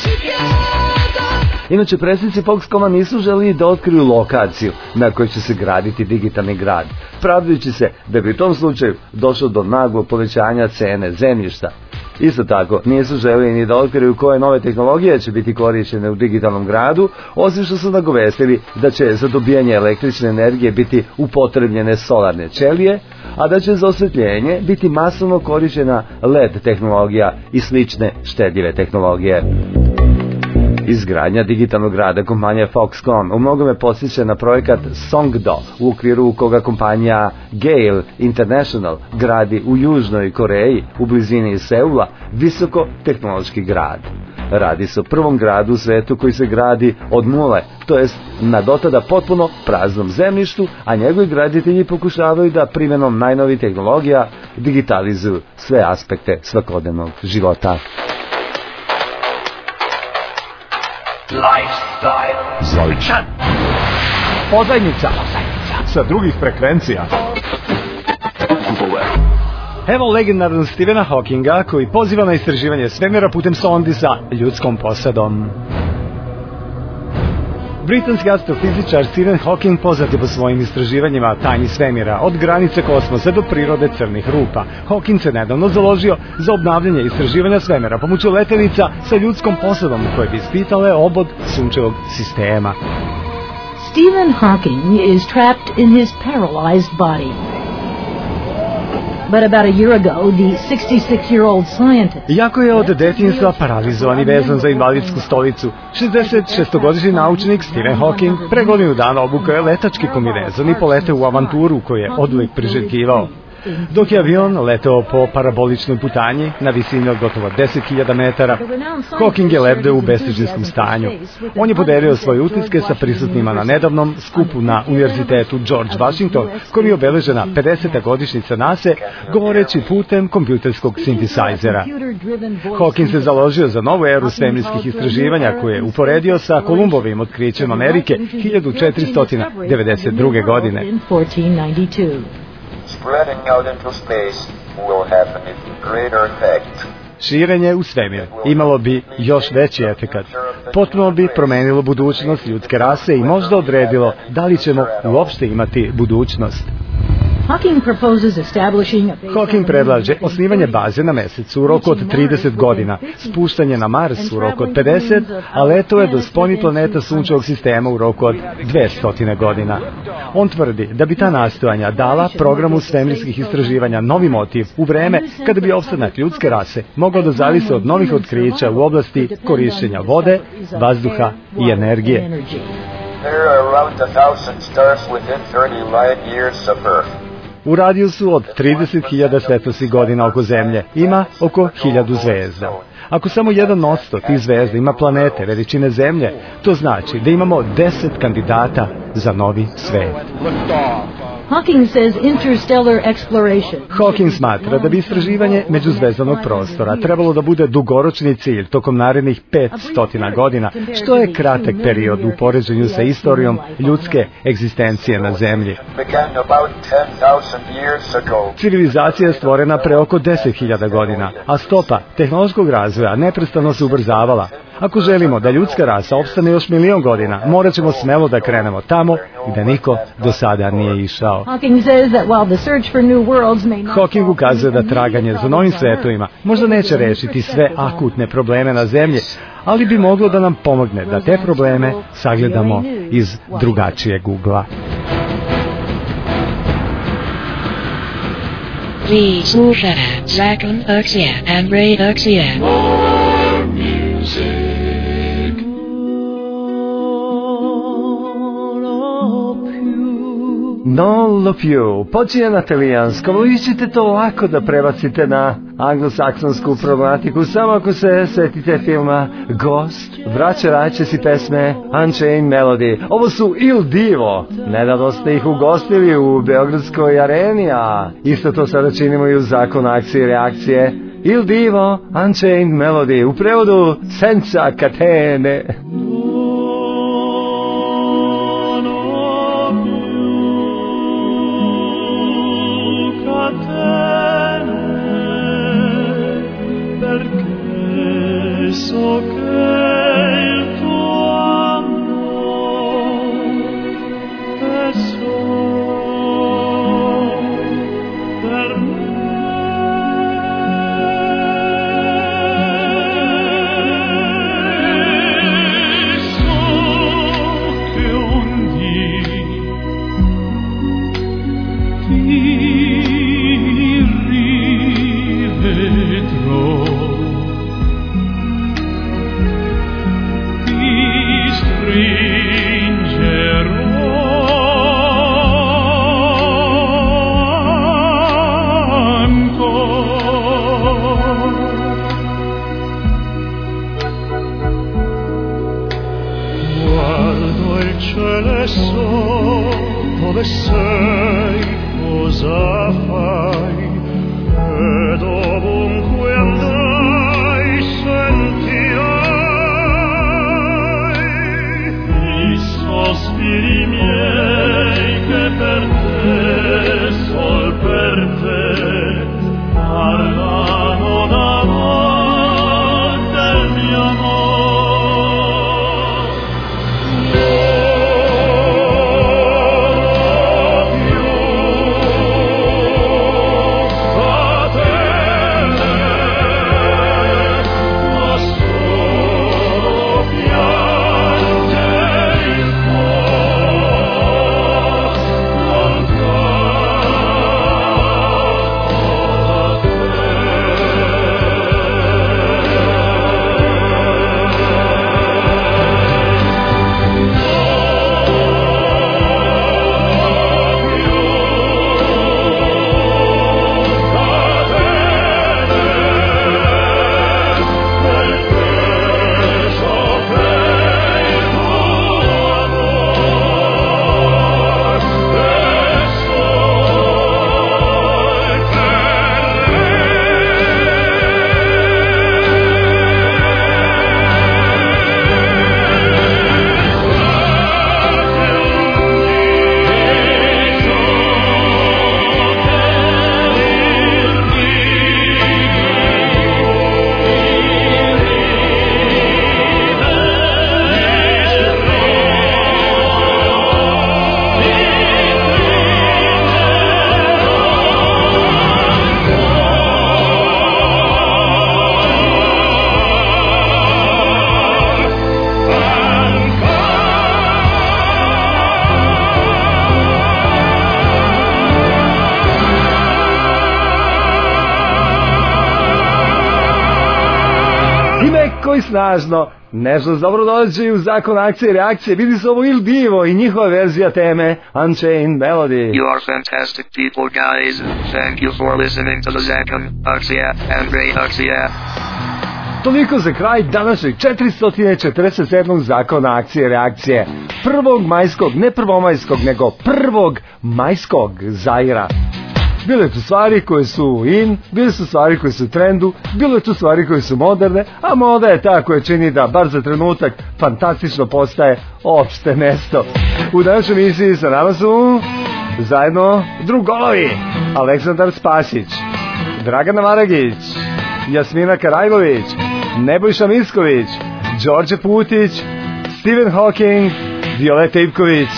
Inače, predsjednici Foxconna nisu želili da otkriju lokaciju na kojoj će se graditi digitalni grad, pravdajući se da bi u tom slučaju došlo do naglog povećanja cene zemljišta. Isto tako, nisu želili ni da otkriju koje nove tehnologije će biti korištene u digitalnom gradu, osim što su nagovestili da će za dobijanje električne energije biti upotrebljene solarne ćelije, a da će za osvetljenje biti masovno korištena L E D tehnologija i slične štedljive tehnologije. Izgradnja digitalnog grada kompanija Foxconn u mnogome podsjeća na projekat Songdo, u okviru koga kompanija Gale International gradi u Južnoj Koreji, u blizini Seula, visoko tehnološki grad. Radi se o prvom gradu u svetu koji se gradi od nule, to jest na dotada potpuno praznom zemljištu, a njegovi graditelji pokušavaju da primjenom najnovih tehnologija digitalizuju sve aspekte svakodnevnog života. Lifestyle. Zoličan. Pozajmica. Sa drugih frekvencija. Evo legendarnog Stephena Hawkinga koji poziva na istraživanje svemira putem sondi sa ljudskom posadom. Britanski astrofizičar Stephen Hawking poznat je po svojim istraživanjima tajni svemira, od granice kosmosa do prirode crnih rupa. Hawking se nedavno založio za obnavljanje istraživanja svemira pomoću letelica sa ljudskom posadom koje bi ispitale obod sunčevog sistema. Stephen Hawking is trapped in his paralyzed body. But about a year ago, the sixty-six-year-old scientist... Iako je od detinjstva paralizovan i vezan za invalidsku stolicu, šezdesetšestogodišnji naučnik Stephen Hawking pre godinu dana obukao je letački kombinezon i poleteo u avanturu koju je oduvek priželjkivao. Dok je avion leteo po paraboličnoj putanji na visini od gotovo deset hiljada metara, Hawking je lebdeo u bestežinskom stanju. On je podelio svoje utiske sa prisutnima na nedavnom skupu na Univerzitetu George Washington, kojim je obeležena pedeseta godišnjica nase, govoreći putem kompjuterskog sintisajzera. Hawking se založio za novu eru svemirskih istraživanja koje je uporedio sa Kolumbovim otkrićem Amerike hiljadu četiristo devedeset druge. godine. Spreading out into space will have an even greater effect. Širenje u svemir imalo bi još veći efekat. Potpuno bi promenilo budućnost ljudske rase i možda odredilo da li ćemo uopšte imati budućnost. Hawking proposes establishing a Hawking predlaže osnivanje baze na mesecu u roku od trideset godina, spuštanje na Mars u roku od pedeset, a letove do spoljnih planeta sunčevog sistema u roku od dvesta godina. On tvrdi da bi ta nastojanja dala programu svemirskih istraživanja novi motiv u vreme kada bi opstanak ljudske rase mogao da zavisi od novih otkrića u oblasti korišćenja vode, vazduha i energije. There are around a thousand stars within thirty light years of Earth. U radijusu od trideset hiljada svetlosnih godina oko Zemlje ima oko hiljadu zvezda. Ako samo jedan odsto tih zvezda ima planete veličine Zemlje, to znači da imamo deset kandidata za novi svet. Hawking says interstellar exploration. Hawking smatra da bi istraživanje međuzvezdanog prostora trebalo da bude dugoročni cilj tokom narednih petsto godina, što je kratak period u poređenju sa istorijom ljudske egzistencije na Zemlji. Civilizacija je stvorena pre oko deset hiljada godina, a stopa tehnološkog razvoja neprestano se ubrzavala. Ako želimo da ljudska rasa opstane još milion godina, morat ćemo smelo da krenemo tamo gde niko do sada nije išao. Hawking ukazuje da traganje za novim svetovima možda neće rešiti sve akutne probleme na Zemlji, ali bi moglo da nam pomogne da te probleme sagledamo iz drugačijeg ugla. Vi slušate Zakon Akcija and Ray Akcija. More music. No Love You počinje na talijanskom, ali vi ćete to lako da prebacite na anglosaksonsku problematiku samo ako se setite filma Ghost, vraća raće si pesme Unchained Melody. Ovo su Il Divo, nedavno ste ih ugostili u Beogradskoj areni, a isto to sada činimo i u Zakonu akcije i reakcije. Il Divo, Unchained Melody, u prevodu Senza Catene. So che il tuo amore è solo per me. So che un dì ti rivedrò. Dove sei, cosa fai, ed ovunque andrai sentirai i sospiri miei che per te, sol per te, parlano d'amor del mio amore. I snažno, nešto dobro dođe u Zakon akcije i reakcije. Vidi se ovo Il Divo i njihova verzija teme Unchained Melody. You are fantastic people, guys. Thank you for listening to the Zakon akcija and reakcija. Toliko za kraj današnjeg četiristo četrdeset sedmog Zakona akcije i reakcije. Prvog majskog, ne prvomajskog, nego prvog majskog Zaira. Bile tu stvari koje su in, bile su stvari koje su u trendu, bile tu stvari koje su moderne, a moda je ta koja čini da, bar za trenutak, fantastično postaje opšte mesto. U današnjoj emisiji sa nama su zajedno drugovi: Aleksandar Spasić, Dragana Maragić, Jasmina Karajlović, Nebojša Misković, Đorđe Putić, Stephen Hawking, Violeta Ivković.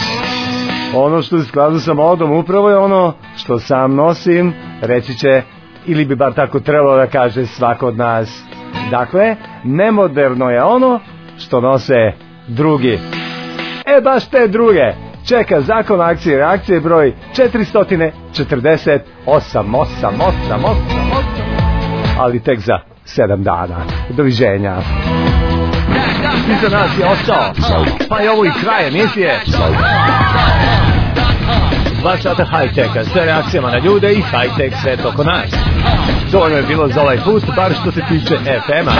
Ono što je u skladu sa modom upravo je ono što sam nosim, reći će, ili bi bar tako trebalo da kaže svako od nas. Dakle, nemoderno je ono što nose drugi. E baš te druge čeka Zakon akcije i reakcije broj četiristo četrdeset osam osam osam osam osam, ali tek za sedam dana. Doviđenja. Iza nas je ostao, pa je ovo i kraj emisije. Dva sata high-teka, sve reakcijama na ljude i high-tech svet oko nas. Dovoljno je bilo za ovaj put, bar što se tiče F M-a.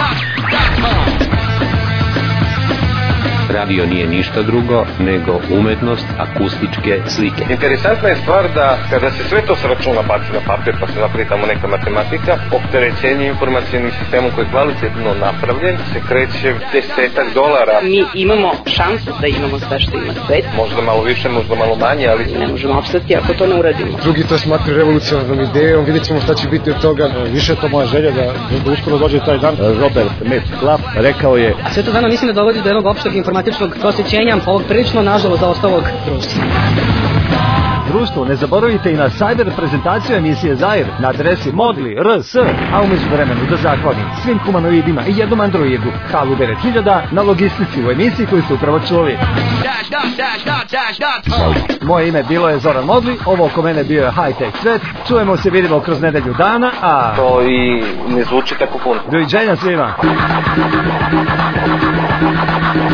Radio nije ništa drugo nego umetnost akustičke slike. Interesantna je stvar da kada se sve to s računa baci na papir pa se napravi tamo neka matematika, opterećenje informacijnim sistemom koji je kvalitetno napravljen se kreće desetak dolara. Mi imamo šansu da imamo sve što ima svet. Možda malo više, možda malo manje, ali ne možemo opstati ako to ne uradimo. Drugi to smatruju revolucionarnom idejom, vidjet ćemo šta će biti od toga. Više je to moja želja da, da uskoro dođe taj dan. Robert Metcalf rekao je: a sve to dano mislim da dovodi do jednog opšteg informatičkog prosjećenja ovog prilično nažalost zaostalog društva. Društvo, ne zaboravite i na Cyber prezentaciju emisije Zair na adresi modli punkt r s, a umeđu vremenu da zahvalim svim humanoidima i jednom androidu Halu devet hiljada na logistici u emisiji koju ste upravo čuli. Moje ime bilo je Zoran Modli, ovo oko mene bio je High Tech Svet, čujemo se, vidimo kroz nedelju dana, a... to i ne zvuči tako puno. Doviđenja svima!